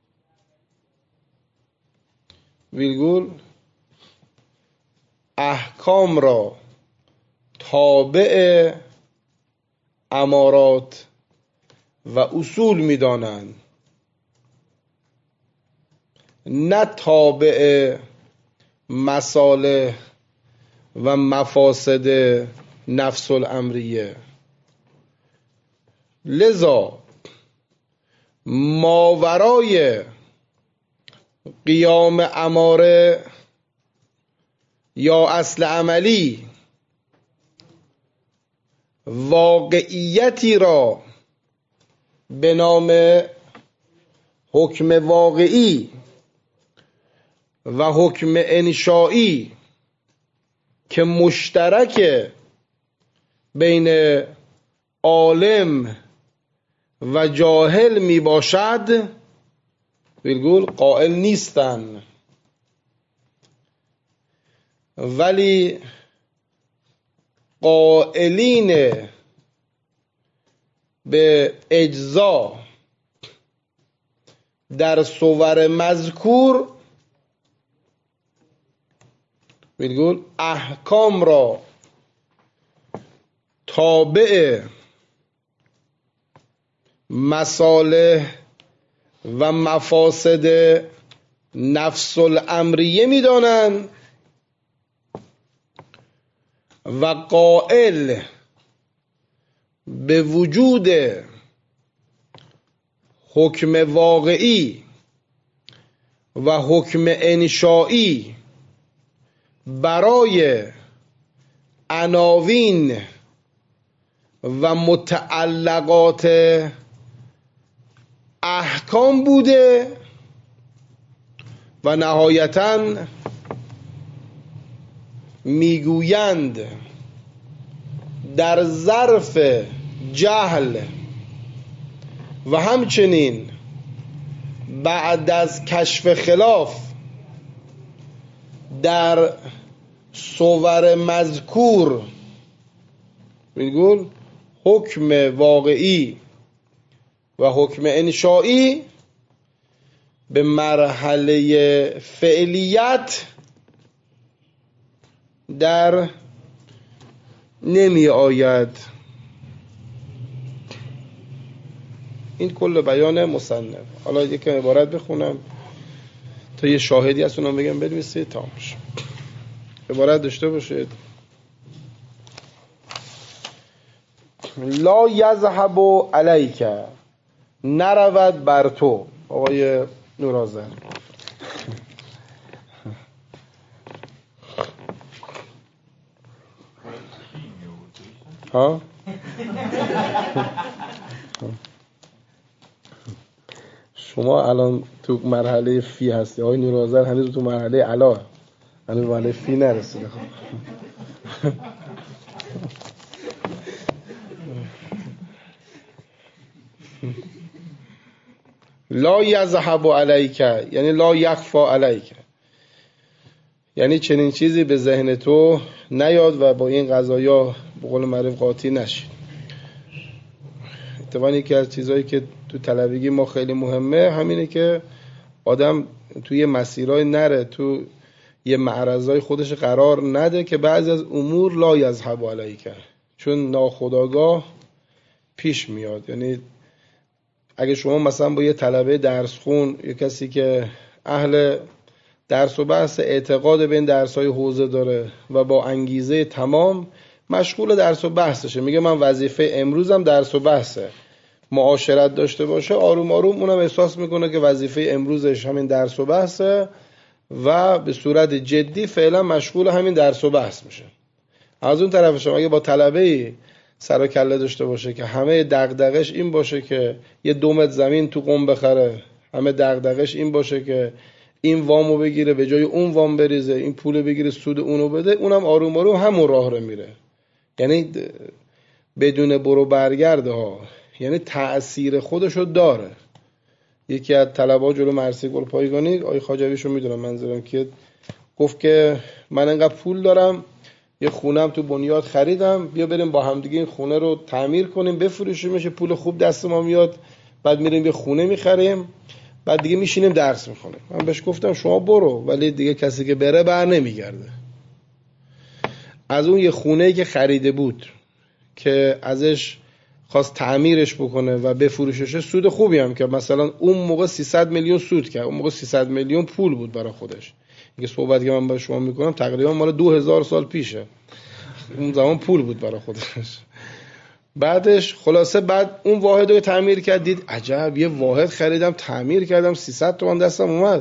ویرگول احکام را تابع امارات و اصول می دانند، نه تابع مصالح و مفاسد نفس الامریه. لذا ماورای قیام اماره یا اصل عملی واقعیتی را به نام حکم واقعی و حکم انشایی که مشترک بین عالم و جاهل می باشد ویرگول قائل نیستند ولی قائلین به اجزا در صور مذکور میگول احکام را تابع مصالح و مفاسد نفس الامریه میدانند و قائل به وجود حکم واقعی و حکم انشائی برای عناوین و متعلقات احکام بوده و نهایتاً میگویند در ظرف جهل و همچنین بعد از کشف خلاف در صور مذکور میگول حکم واقعی و حکم انشائی به مرحله فعلیت در نمی آید. این کل بیان مصنف. حالا یک عبارت بخونم تا یه شاهدی از اونم بگم بنویسید تمام بشه. عبارت داشته باشید. لا یذهب علیک، نرود بر تو. آقای نورآذر ها شما الان تو مرحله فی هستی، آقای نورآذر هنوز تو مرحله علا، هنوز مرحله فی نرسیده. لا یذهب علیک یعنی لا یخفی علیک، یعنی چنین چیزی به ذهن تو نیاد و با این قضایا به قول معروف قاطی نشی. اتفاقا یکی از چیزهایی که تو طلبگی ما خیلی مهمه همینه که آدم توی مسیرهای نره، تو یه معرضای خودش قرار نده که بعضی از امور لا یذهب علیک، چون ناخودآگاه پیش میاد. یعنی اگه شما مثلا با یه طلبه درس خون، یه کسی که اهل درس و بحث اعتقاد به این درس‌های حوزه داره و با انگیزه تمام مشغول درس و بحثشه، میگه من وظیفه امروزم درس و بحثه، معاشرت داشته باشه، آروم آروم اونم احساس میکنه که وظیفه امروزش همین درس و بحثه و به صورت جدی فعلا مشغول همین درس و بحث میشه. از اون طرف شما اگه با طلبه‌ای سر و کله داشته باشه که همه دغدغش این باشه که یه دومت زمین تو قم بخره، همه دغدغش این باشه که این وامو بگیره به جای اون وام بریزه، این پولو بگیره سود اونو بده، اونم آروم آروم همون راه رو میره. یعنی بدون برو برگرده ها، یعنی تأثیر خودشو داره. یکی از طلبه‌ها جلو مرسی گل پایگانی، آقای خواجویشو میدونم منظورم، که گفت که من انقدر پول دارم، یه خونم تو بنیاد خریدم، بیا بریم با هم دیگه این خونه رو تعمیر کنیم بفروشیمش، پول خوب دست ما میاد، بعد میریم یه خونه میخریم، بعد دیگه میشینیم درس میخونیم. من بهش گفتم شما برو، ولی دیگه کسی که بره بر نمیگرده. از اون یه خونه‌ای که خریده بود که ازش خواست تعمیرش بکنه و بفروشش، سود خوبی هم که مثلا اون موقع سیصد میلیون سود کرد، اون موقع سیصد میلیون پول بود برای خودش. این صحبت که من با شما میکنم تقریبا مال دو هزار سال پیشه، اون زمان پول بود برای خودش. بعدش خلاصه بعد اون واحد رو تعمیر کرد، دید عجب یه واحد خریدم تعمیر کردم سیصد تومان دستم اومد.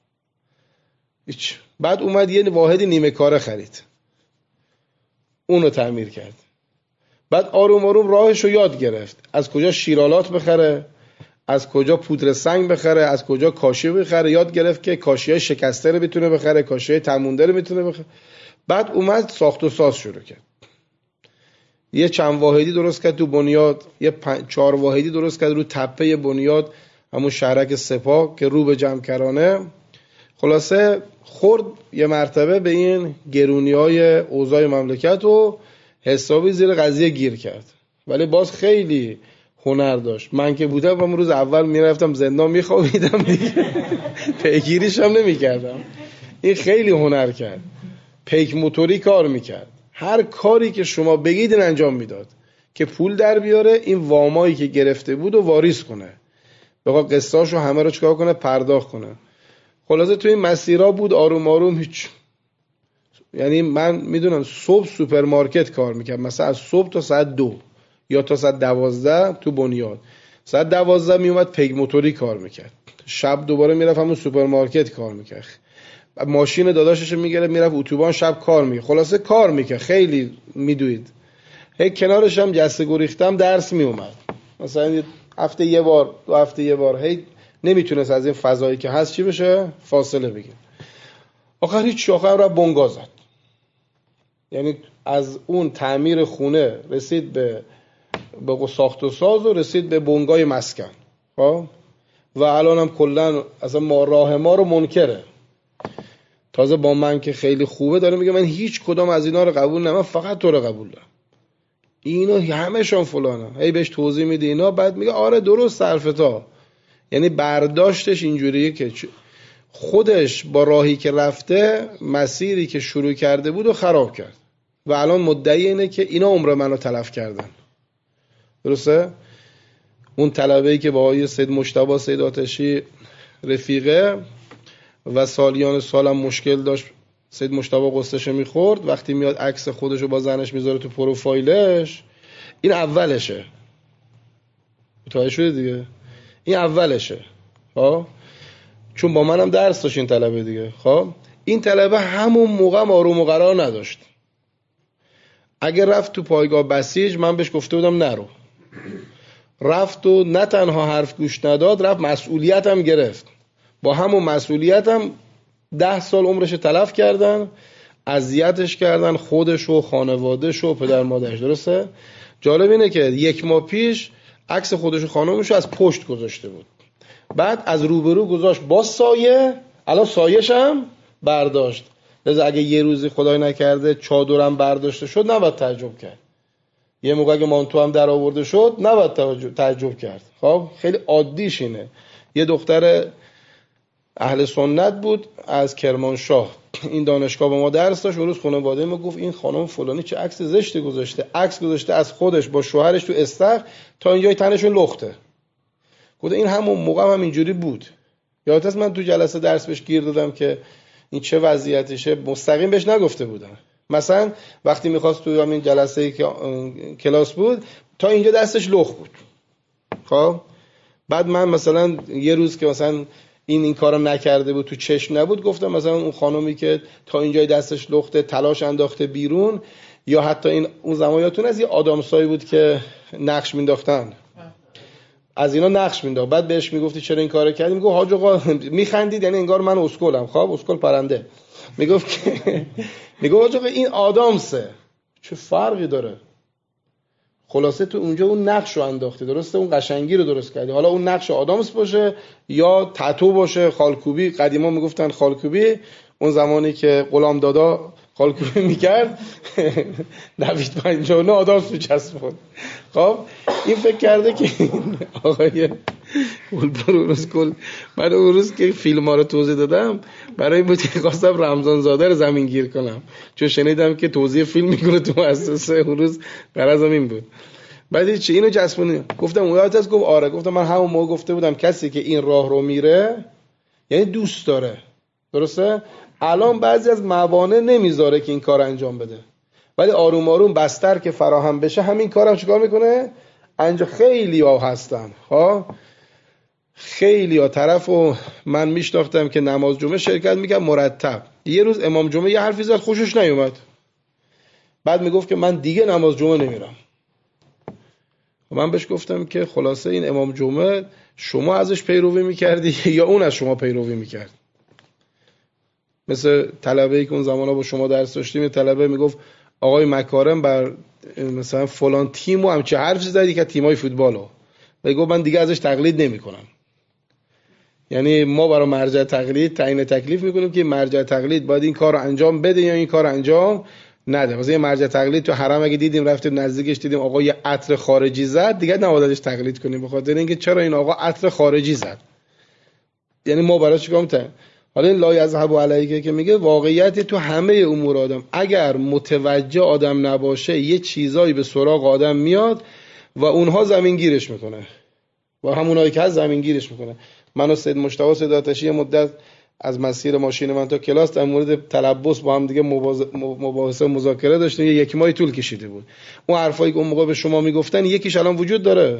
بعد اومد یه واحد نیمه کاره خرید، اونو تعمیر کرد. بعد آروم آروم راهش رو یاد گرفت، از کجا شیرالات بخره، از کجا پودر سنگ بخره، از کجا کاشی بخره. یاد گرفت که کاشی‌های شکسته رو میتونه بخره، کاشی‌های تمونده رو میتونه بخره. بعد اومد ساخت و ساز شروع کرد، یه چند واحدی درست کرد تو بنیاد، یه چهار واحدی درست کرد رو تپه بنیاد، همون شهرک سپاه که رو به جمکرانه. خلاصه خورد یه مرتبه به این گرونی های اوضاع مملکت و حسابی زیر قضیه گیر کرد، ولی باز خیلی هنر داشت. من که بودم من روز اول میرفتم زندان میخوابیدم دیگه پیگیریش هم نمیکردم. این خیلی هنر کرد، پیک موتوری کار میکرد، هر کاری که شما بگید این انجام میداد که پول در بیاره، این وامایی که گرفته بود و واریز کنه، بقا قسطاشو همه رو چکار کنه، پرداخت کنه. خلاصه تو این مسیرها بود، آروم آروم هیچ، یعنی من میدونم صبح سوپرمارکت کار میکرد، مثلا از صبح تا ساعت دو یا تا ساعت دوازده تو بنیاد، ساعت دوازده میومد پیک موتوری کار میکرد، شب دوباره میرفت همون سوپرمارکت کار میکرد، ماشین داداشش میگرفت میرفت اتوبان شب کار میکرد. خلاصه کار میکرد خیلی میدوید. هی کنارش هم جسته گریختم درس میومد، مثلا هفته یه بار دو هفته یه بار، هی نمیتونست از این فضایی که هست چی بشه، فاصله بگیر. آخر هیچ، آخر را بنگاه زد. یعنی از اون تعمیر خونه رسید به به ساخت و ساز و رسید به بنگاه مسکن. خب و الان هم کلا اصلا ما راه ما رو منکره. تازه با من که خیلی خوبه داره میگه من هیچ کدام از اینا رو قبول نمیکنم، من فقط تو رو قبول دارم. اینا همه‌شون فلانه. هی بهش توضیح میده اینا، بعد میگه آره درست حرفتا. یعنی برداشتش اینجوریه که خودش با راهی که رفته مسیری که شروع کرده بود و خراب کرد و الان مدعی اینه که اینا عمر منو تلف کردن. درسته؟ اون طلبه‌ای که با آقای سید مجتبی سید آتشی رفیقه و سالیان سالم مشکل داشت، سید مجتبی قصه‌شو میخورد، وقتی میاد عکس خودشو با زنش میذاره تو پروفایلش، این اولشه. متوجه شدی دیگه؟ این اولشه. ها؟ چون با منم درس داشت این طلبه دیگه. خب این طلبه همون موقع آروم و قرار نداشت. اگه رفت تو پایگاه بسیج من بهش گفته بودم نرو. رفت و نه تنها حرف گوش نداد، رفت مسئولیت هم گرفت. با همون مسئولیت هم ده سال عمرش تلف کردن، اذیتش کردن، خودش و خانواده‌ش و پدر مادرش. درسته؟ جالب اینه که یک ماه پیش عکس خودش و خانومش از پشت گذاشته بود، بعد از روبرو گذاشت با سایه، الان سایه‌ش هم برداشت. لذا اگه یه روزی خدای نکرده چادرم برداشته شد نباید تعجب کرد. یه موقع اگه مانتو هم در آورده شد نباید تعجب کرد. خب خیلی عادیش اینه. یه دختر اهل سنت بود از کرمانشاه، این دانشگاه به ما درس داشت. اون روز خانواده ما گفت این خانم فلانی چه عکس زشتی گذاشته، عکس گذاشته از خودش با شوهرش تو استخر تا اینجای تنشون لخته. گفت این همون موقع هم اینجوری بود. یادت هست من تو جلسه درس بهش گیر دادم که این چه وضعیتشه، مستقیم بهش نگفته بودم. مثلا وقتی میخواست تو همین جلسه که کلاس بود تا اینجا دستش لخت بود. خب بعد من مثلا یه روز که مثلا این این کارو نکرده بود، تو چشم نبود، گفتم مثلا اون خانومی که تا اینجای دستش لخته تلاش انداخته بیرون، یا حتی این اون زمانیاتون از یه آدامسایی بود که نقش مینداختن، از اینا نقش مینداخت. بعد بهش میگفتی چرا این کارو کردی، میگه حاج آقا، میخندید یعنی انگار من اسکلم. خب اسکل پرنده. میگفت که میگه حاج آقا این آدامسه، چه فرقی داره؟ خلاصه تو اونجا اون نقش رو انداختی، درسته؟ اون قشنگی رو درست کردی. حالا اون نقش آدامس باشه یا تتو باشه، خالکوبی. قدیما میگفتن خالکوبی، اون زمانی که غلام دادا خالکوبی میکرد نوید پنجاه و نه آدامس میچسبون. خب این فکر کرده که آقای گلبر اون کل من اون روز که فیلم ها رو توضیح دادم برای این بود که خواستم رمضان زاده رو زمین گیر کنم، چون شنیدم که توضیح فیلم میکنه تو مؤسسه. اون روز غرضم این بود. بعد چه اینو چسبونی، گفتم اونات از گفت آره. گفتم من همون موقع گفته بودم کسی که این راه رو میره یعنی دوست داره. درسته؟ الان بعضی از موانع نمیذاره که این کار انجام بده، ولی آروم آروم بستر که فراهم بشه همین کارم چیکار میکنه انجام. خیلی ها هستن ها، خیلی ها. طرفو من میشناختم که نماز جمعه شرکت میکرد مرتب. یه روز امام جمعه یه حرفی زد خوشش نیومد، بعد میگفت که من دیگه نماز جمعه نمیرم. من بهش گفتم که خلاصه این امام جمعه شما ازش پیروی میکردی یا اون از شما پیروی میکرد؟ مثل طلبه‌ای که اون زمانا با شما درس داشتیم، یه طلبه میگفت آقای مکارم بر مثلا فلان تیمو همچه حرفی زدی که تیمای فوتبالو، و گفت من دیگه ازش تقلید نمیکنم. یعنی ما برای مرجع تقلید تعیین تکلیف میکنیم که مرجع تقلید باید این کار رو انجام بده یا این کار رو انجام نده. مثلا یه مرجع تقلید تو حرم اگه دیدیم رفتیم نزدیکش دیدیم آقا یه عطر خارجی زد، دیگه نباید تقلید کنیم به خاطر اینکه چرا این آقا عطر خارجی زد. یعنی ما برای چیکار می‌کنیم؟ حالا این لا یذهب علیک که میگه واقعیت تو همه امور آدم اگر متوجه آدم نباشه یه چیزایی به سراغ آدم میاد و اونها زمین گیرش میکنه و همونایی که هست زمین گیرش میکنه. من و سید مجتبی سید آتشی مدت از مسیر ماشین من تا کلاس در مورد تلبس با هم دیگه مباحثه مذاکره داشتیم، یک ماه طول کشیده بود. اون حرفایی که اون موقع به شما میگفتن یکیش الان وجود داره،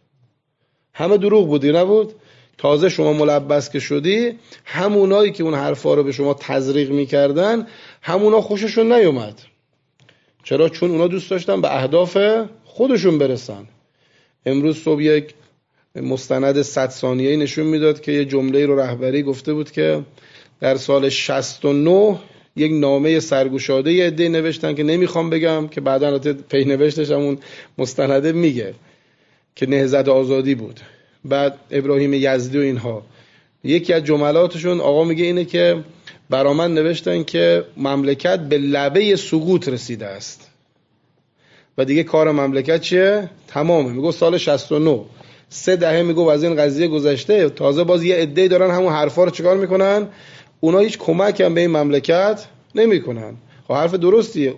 همه دروغ بودی نبود. تازه شما ملبس که شدی همونایی که اون حرفا رو به شما تزریق میکردن همونا خوششون نیومد. چرا؟ چون اونا دوست داشتن به اهداف خودشون برسن. امروز صبح یک مستند صد ثانیه‌ای نشون میداد که یه جمله رو رهبری گفته بود که در سال شصت و نه یک نامه سرگشاده یه عده نوشتن که نمیخوام بگم که بعداً البته پی نوشتش همون مستنده میگه که نهضت آزادی بود. بعد ابراهیم یزدی و اینها یکی از جملاتشون آقا میگه اینه که برا من نوشتن که مملکت به لبه سقوط رسیده است و دیگه کار مملکت چیه؟ تمامه. میگه سال شصت و نه سه دهه میگه از این قضیه گذشته، تازه باز یه عده‌ای دارن همون حرفا رو چیکار میکنن؟ اونا هیچ کمک هم به این مملکت نمیکنن. خب حرف درستیه،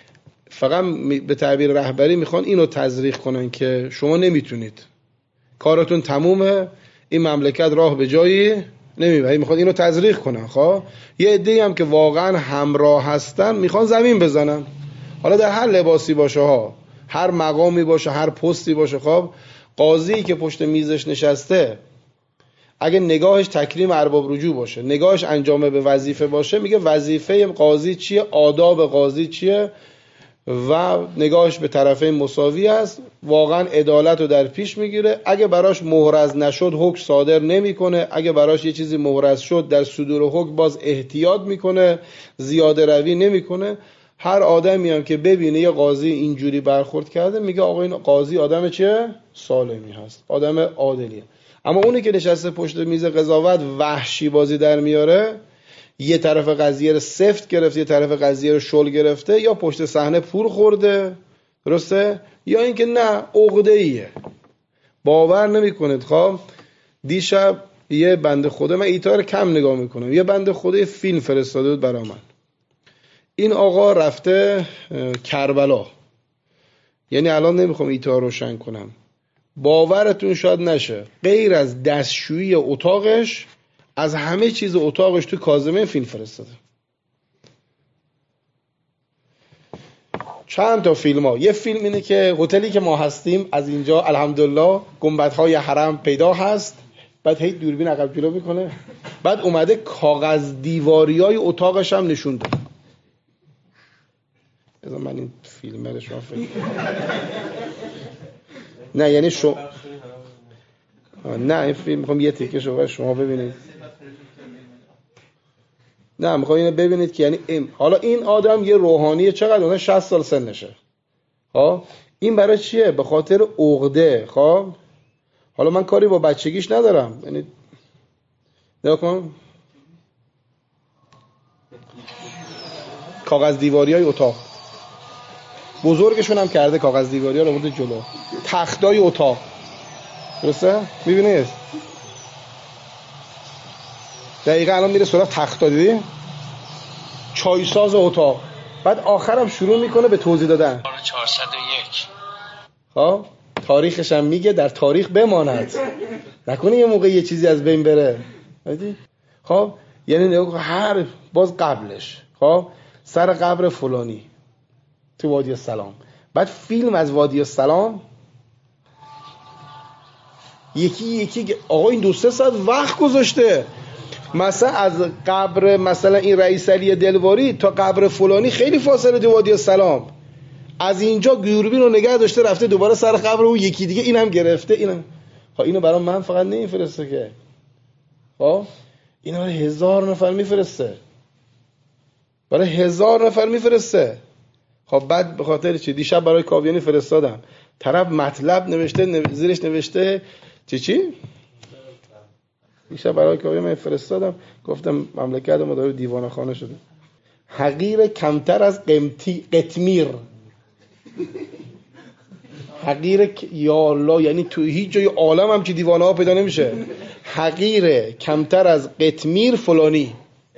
فقط به تعبیر رهبری میخوان اینو تزریق کنن که شما نمیتونید، کارتون تمومه، این مملکت راه به جایی نمیبره. میخوان اینو تزریق کنن. خب یه عده‌ای هم که واقعا همراه هستن میخوان زمین بزنن، حالا در هر لباسی باشه ها، هر مقامی باشه، هر پستی باشه. خب قاضی که پشت میزش نشسته اگه نگاهش تکریم ارباب رجوع باشه، نگاهش انجام به وظیفه باشه، میگه وظیفه قاضی چیه، آداب قاضی چیه و نگاهش به طرفین مساوی است، واقعا عدالت رو در پیش میگیره. اگه براش محرز نشد حکم صادر نمیکنه، اگه براش یه چیزی محرز شد در صدور حکم باز احتیاط میکنه، زیاده روی نمیکنه. هر آدمی هم که ببینه یه قاضی اینجوری برخورد کرده میگه آقا این قاضی آدم چیه؟ سالمی هست، آدم عادلیه. اما اونی که نشسته پشت میز قضاوت وحشی بازی در میاره، یه طرف قضیه رو سفت گرفته، یه طرف قضیه رو شل گرفته، یا پشت صحنه پول خورده، درسته؟ یا اینکه نه عقده‌ایه، باور نمی‌کنید. خب دیشب یه بنده خدا، من ایتا رو کم نگاه میکنم، یه بنده خدا فیلم فرستاده بود برا من. این آقا رفته کربلا، یعنی الان نمیخوام ایتا روشن کنم، باورتون شاید نشه، غیر از دستشویی اتاقش از همه چیز اتاقش تو کاظمه فیلم فرستاده. چند تا فیلم ها. یه فیلم اینه که هتلی که ما هستیم از اینجا الحمدلله گنبدهای حرم پیدا هست، بعد هی دوربین عقب جلو میکنه، بعد اومده کاغذ دیواریای اتاقش هم نشون داد. بذار من این فیلم رو شما فکر نه یعنی شو نه این فیلم میخوام یه تیکه شو شما ببینید. نه میخوام اینو ببینید که یعنی این حالا این آدم یه روحانیه، چقدر اون شصت سال سنشه. خب این برای چیه؟ به خاطر عقده. خب حالا من کاری با بچگیش ندارم، یعنی نگاه کن کاغذ دیواریای اتاق بزرگشون هم کرده، کاغذ دیواری ها رو برده جلو، تختای اتاق، درسته؟ میبینید دقیقا الان میره سراغ تختا، دیدی؟ چای ساز اتاق، بعد آخرم شروع میکنه به توضیح دادن چهارصد و یک. خب تاریخش هم میگه در تاریخ بماند، نکنه یه موقع یه چیزی از بین بره. خب یعنی هر باز قبلش خب سر قبر فلانی تو وادی السلام، بعد فیلم از وادی السلام یکی یکی آقا این دو سه ساعت وقت گذاشته، مثلا از قبر مثلا این رئیس علی دلواری تا قبر فلانی خیلی فاصله تو وادی السلام، از اینجا دوربین رو نگه داشته رفته دوباره سر قبر اون یکی دیگه، اینم گرفته اینم. خب اینو برای من فقط نمیفرسته که، خب اینو برای هزار نفر میفرسته، برای هزار نفر میفرسته. خب بعد به خاطر چی؟ دیشب برای کاویانی فرستادم، طرف مطلب نوشته، نو... زیرش نوشته چی چی؟ دیشب برای که من فرستادم، گفتم مملکت ما داره دیوانه خانه شده. حقیر کمتر از قمتی قطمیر. حقیر یا الله، یعنی تو هیچ جای عالم هم که دیوانه ها پیدا نمیشه. حقیر کمتر از قطمیر فلانی.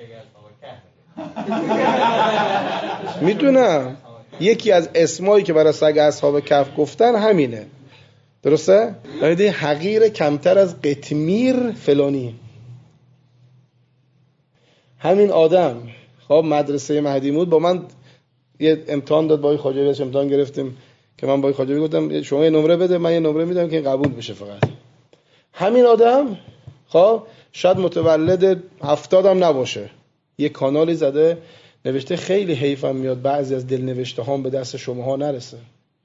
میدونم یکی از اسمایی که برای سگ اصحاب کهف گفتن همینه، درسته؟ یعنی حقیر کمتر از قطمیر فلانی. همین آدم خب مدرسه مهدیمود با من یه امتحان داد، با آقای خواجوی ازش امتحان گرفتیم که من با آقای خواجوی گفتم شما یه نمره بده من یه نمره میدم که قبول بشه. فقط همین آدم خب شاید متولد هفتاد هم نباشه، یه کانالی زده نوشته خیلی حیفم میاد بعضی از دلنوشته هام به دست شماها نرسه.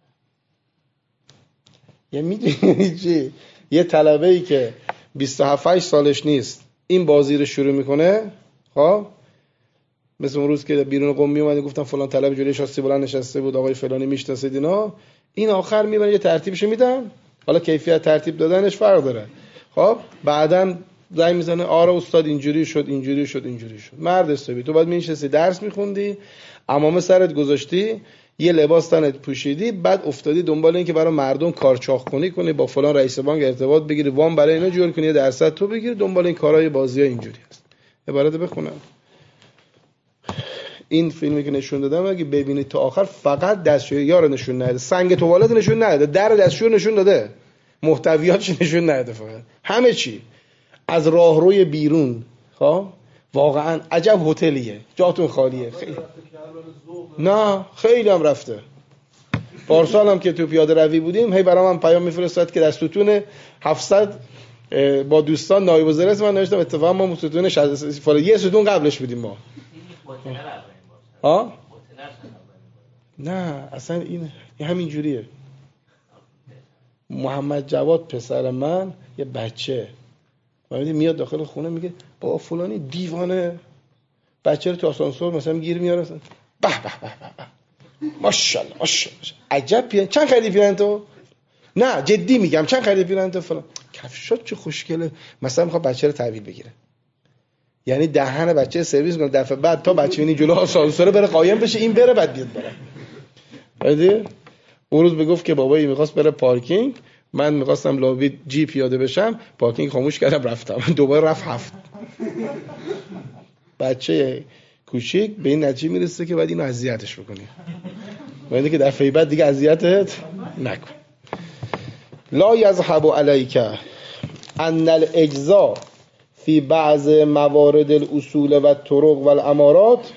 یه میدونی چی؟ یه طلبه‌ای که بیست و هفت سالش نیست این بازی رو شروع میکنه، خب مثل اون روز که بیرون قم می اومد گفتم فلان طلب جلوی شاسی بلند نشسته بود آقای فلانی میشناسید اینا، این آخر میبره یه ترتیبشو میدم، حالا کیفیت ترتیب دادنش فرق داره. خب بعداً زنگ میزنه آره استاد اینجوری شد اینجوری شد اینجوری شد. مرد حسابی تو بعد میشستی درس میخوندی، عمامه سرت گذاشتی، یه لباس تنت پوشیدی، بعد افتادی دنبال این که برای مردم کارچاخ کنی کنی، با فلان رئیس بانک ارتباط بگیری، وام برای اینا جور کنی، درصد تو بگیری، دنبال این کارهای بازی‌ها اینجوری است. عبارت بخونم. این فیلمی که نشون دادم اگه ببینید تا آخر فقط دستشوی یارو نشون نده، سنگ توالت نشون نده، در دستشوی نشون داده، محتویاتش نشون نده، فقط همه چی از راهروی بیرون. خب واقعا عجب هتلیه، جاتون خالیه. خیلی نه خیلی هم رفته. پارسال هم که تو پیاده روی بودیم هی برام هم پیام میفرستاد که در ستون هفتصد با دوستان نایب وزیر است. من نوشتم اتفاقا ما ستون شصت فال یه ستون قبلش بودیم ما. ها نه اصلا این همین جوریه. محمد جواد پسر من یه بچه وقتی میاد داخل خونه میگه با فلانی دیوانه، بچه رو تو آسانسور مثلا گیر میاره، به به به به ماشاءالله ماشاءالله عجب پیرن، چند خریدی پیرن تو؟ نه جدی میگم چند خریدی پیرن تو؟ فلان کفشات چه خوشگله. مثلا میخواد بچه رو تحویل بگیره، یعنی دهن بچه سرویس کنه، دفعه بعد تا بچه اینی جلو آسانسور بره قایم بشه این بره بعد بیاد بره. بعد اون روز بگفت که بابایی میخواست بره پارکینگ، من میخواستم لابی جی پیاده بشم، پارکینگ خاموش کردم رفتم، دوباره رفت هفت. بچه کوچیک به این نتیجه میرسه که باید اینو اذیتش بکنی، باید که دفعه بعد دیگه اذیتت نکن. لا یذهب علیک ان الاجزاء فی بعض موارد الاصول و الطرق و الامارات.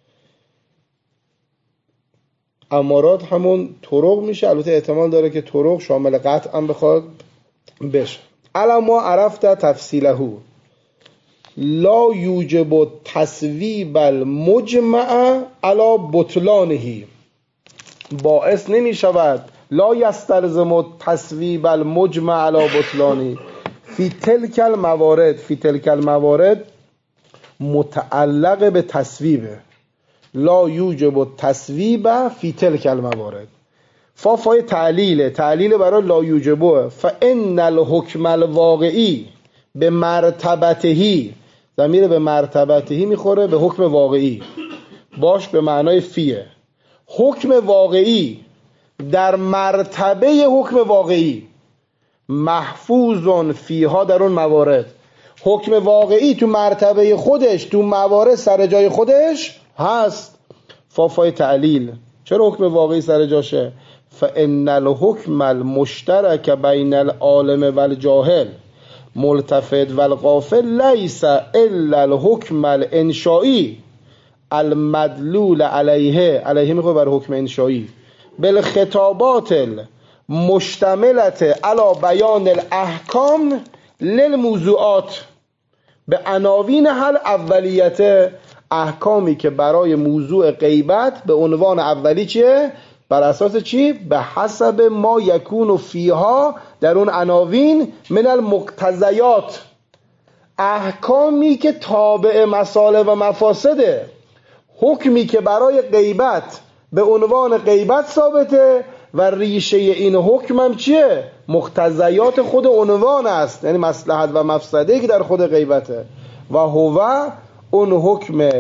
امارات همون طرق میشه، البته احتمال داره که طرق شامل قطع هم بخواد بشه. الا ما عرفت تفصیله لا یوجب تصویب المجمع علی بطلانه. باعث نمی شود لا یستلزم تصویب المجمع علی بطلانه فی تلک الموارد. فی تلک الموارد متعلق به تصویبه. لا یوجب تصویب فی تلک الموارد. فافای تعلیله، تعلیل برای لا یوجبه. فان الحکم الواقعی به مرتبتهی، ضمیر به مرتبتهی میخوره به حکم واقعی، باش به معنای فیه. حکم واقعی در مرتبه حکم واقعی محفوظ فیها در اون موارد. حکم واقعی تو مرتبه خودش تو موارد سر جای خودش هست. فافای تعلیل. چرا حکم واقعی سر جاشه؟ فان الحکم المشترک بین العالم و الجاهل ملتفت و الغافل لیس الا الحکم الانشائی المدلول علیه. علیه میخواه بر حکم انشائی. بالخطابات المشتملت علی بیان الاحکام للموضوعات. به عناوین حل اولیت، احکامی که برای موضوع غیبت به عنوان اولی چیه؟ بر اساس چی؟ به حسب ما یکون فیها در اون عناوین من المقتضیات، احکامی که تابع مصالح و مفاسده. حکمی که برای غیبت به عنوان غیبت ثابته و ریشه این حکم هم چیه؟ مقتضیات خود عنوان است، یعنی مصلحت و مفسده که در خود غیبته. و هو اون حکم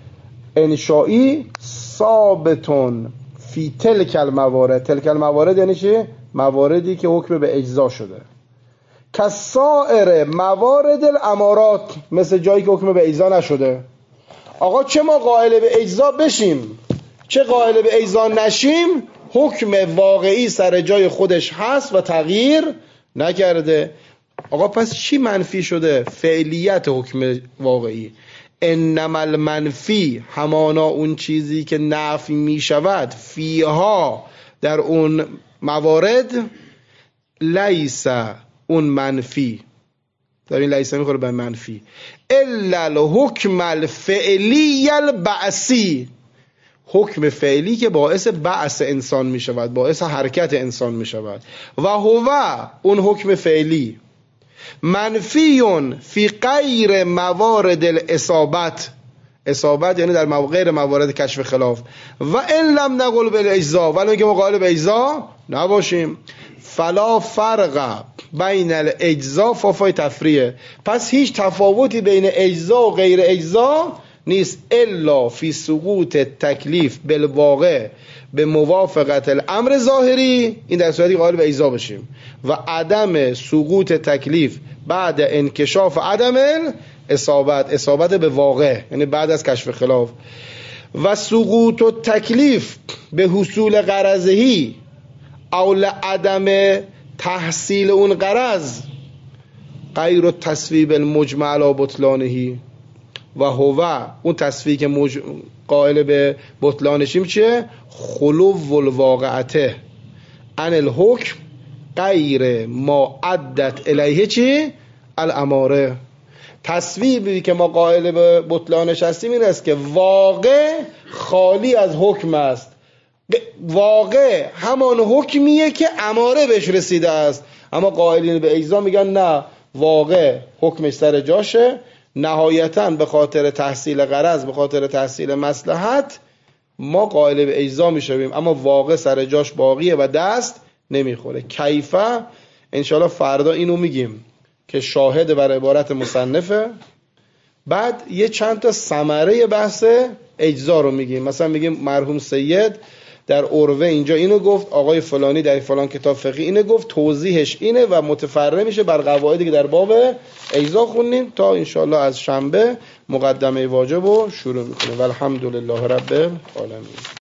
انشایی ثابتون فی تلک الموارد. تلک الموارد یعنی چی؟ مواردی که حکم به اجزا شده. کسائر موارد الامارات، مثل جایی که حکم به اجزا نشده. آقا چه ما قائل به اجزا بشیم چه قائل به اجزا نشیم، حکم واقعی سر جای خودش هست و تغییر نکرده. آقا پس چی منفی شده؟ فعلیت حکم واقعی. انما المنفی، همانا اون چیزی که نفی می شود، فیها در اون موارد، لیس اون منفی، در این لیس میخوره به منفی، الا الحکم الفعلی البعثی، حکم فعلی که باعث بعث انسان می شود، باعث حرکت انسان می شود. و هو اون حکم فعلی منفیون فی غیر موارد الاصابت، اصابت یعنی در غیر موارد کشف خلاف. و ان لم نقل بالاجزا، ولی اینکه ما قائل به اجزا نباشیم. فلا فرق بین الاجزا فافای تفریه، پس هیچ تفاوتی بین اجزا و غیر اجزا نیست، الا فی سقوط تکلیف بالواقع به موافقت الامر ظاهری، این در صورتی قائل به اجزا بشیم، و عدم سقوط تکلیف بعد انکشاف عدم اصابت، اصابت به واقع یعنی بعد از کشف خلاف. و سقوط و تکلیف به حصول غرضهی او لعدم تحصیل اون غرض غیر تصویب المجمع علی بطلانهی. و هو اون تصفیه که مج... قائل به بطلانشیم چیه؟ خلو الواقعته ان الحکم غیر ما عدت الیه چی؟ الاماره. تصویبی که ما قائل به بطلانش هستیم این است که واقع خالی از حکم است، واقع همان حکمیه که اماره بهش رسیده است. اما قائلین به اجزا میگن نه، واقع حکمش سر جاشه، نهایتاً به خاطر تحصیل غرض، به خاطر تحصیل مصلحت ما قائل به اجزا میشویم، اما واقع سر جاش باقیه و دست نمیخوره. کیفه انشالله فردا اینو میگیم که شاهد بر عبارت مصنفه. بعد یه چند تا ثمره بحث اجزا رو میگیم، مثلا میگیم مرحوم سید در عروه اینجا اینو گفت، آقای فلانی در فلان کتاب فقهی اینو گفت، توضیحش اینه و متفرع میشه بر قواعدی که در باب اجزا خوندیم. تا انشاءالله از شنبه مقدمه واجب رو شروع میکنیم. والحمدلله رب العالمین.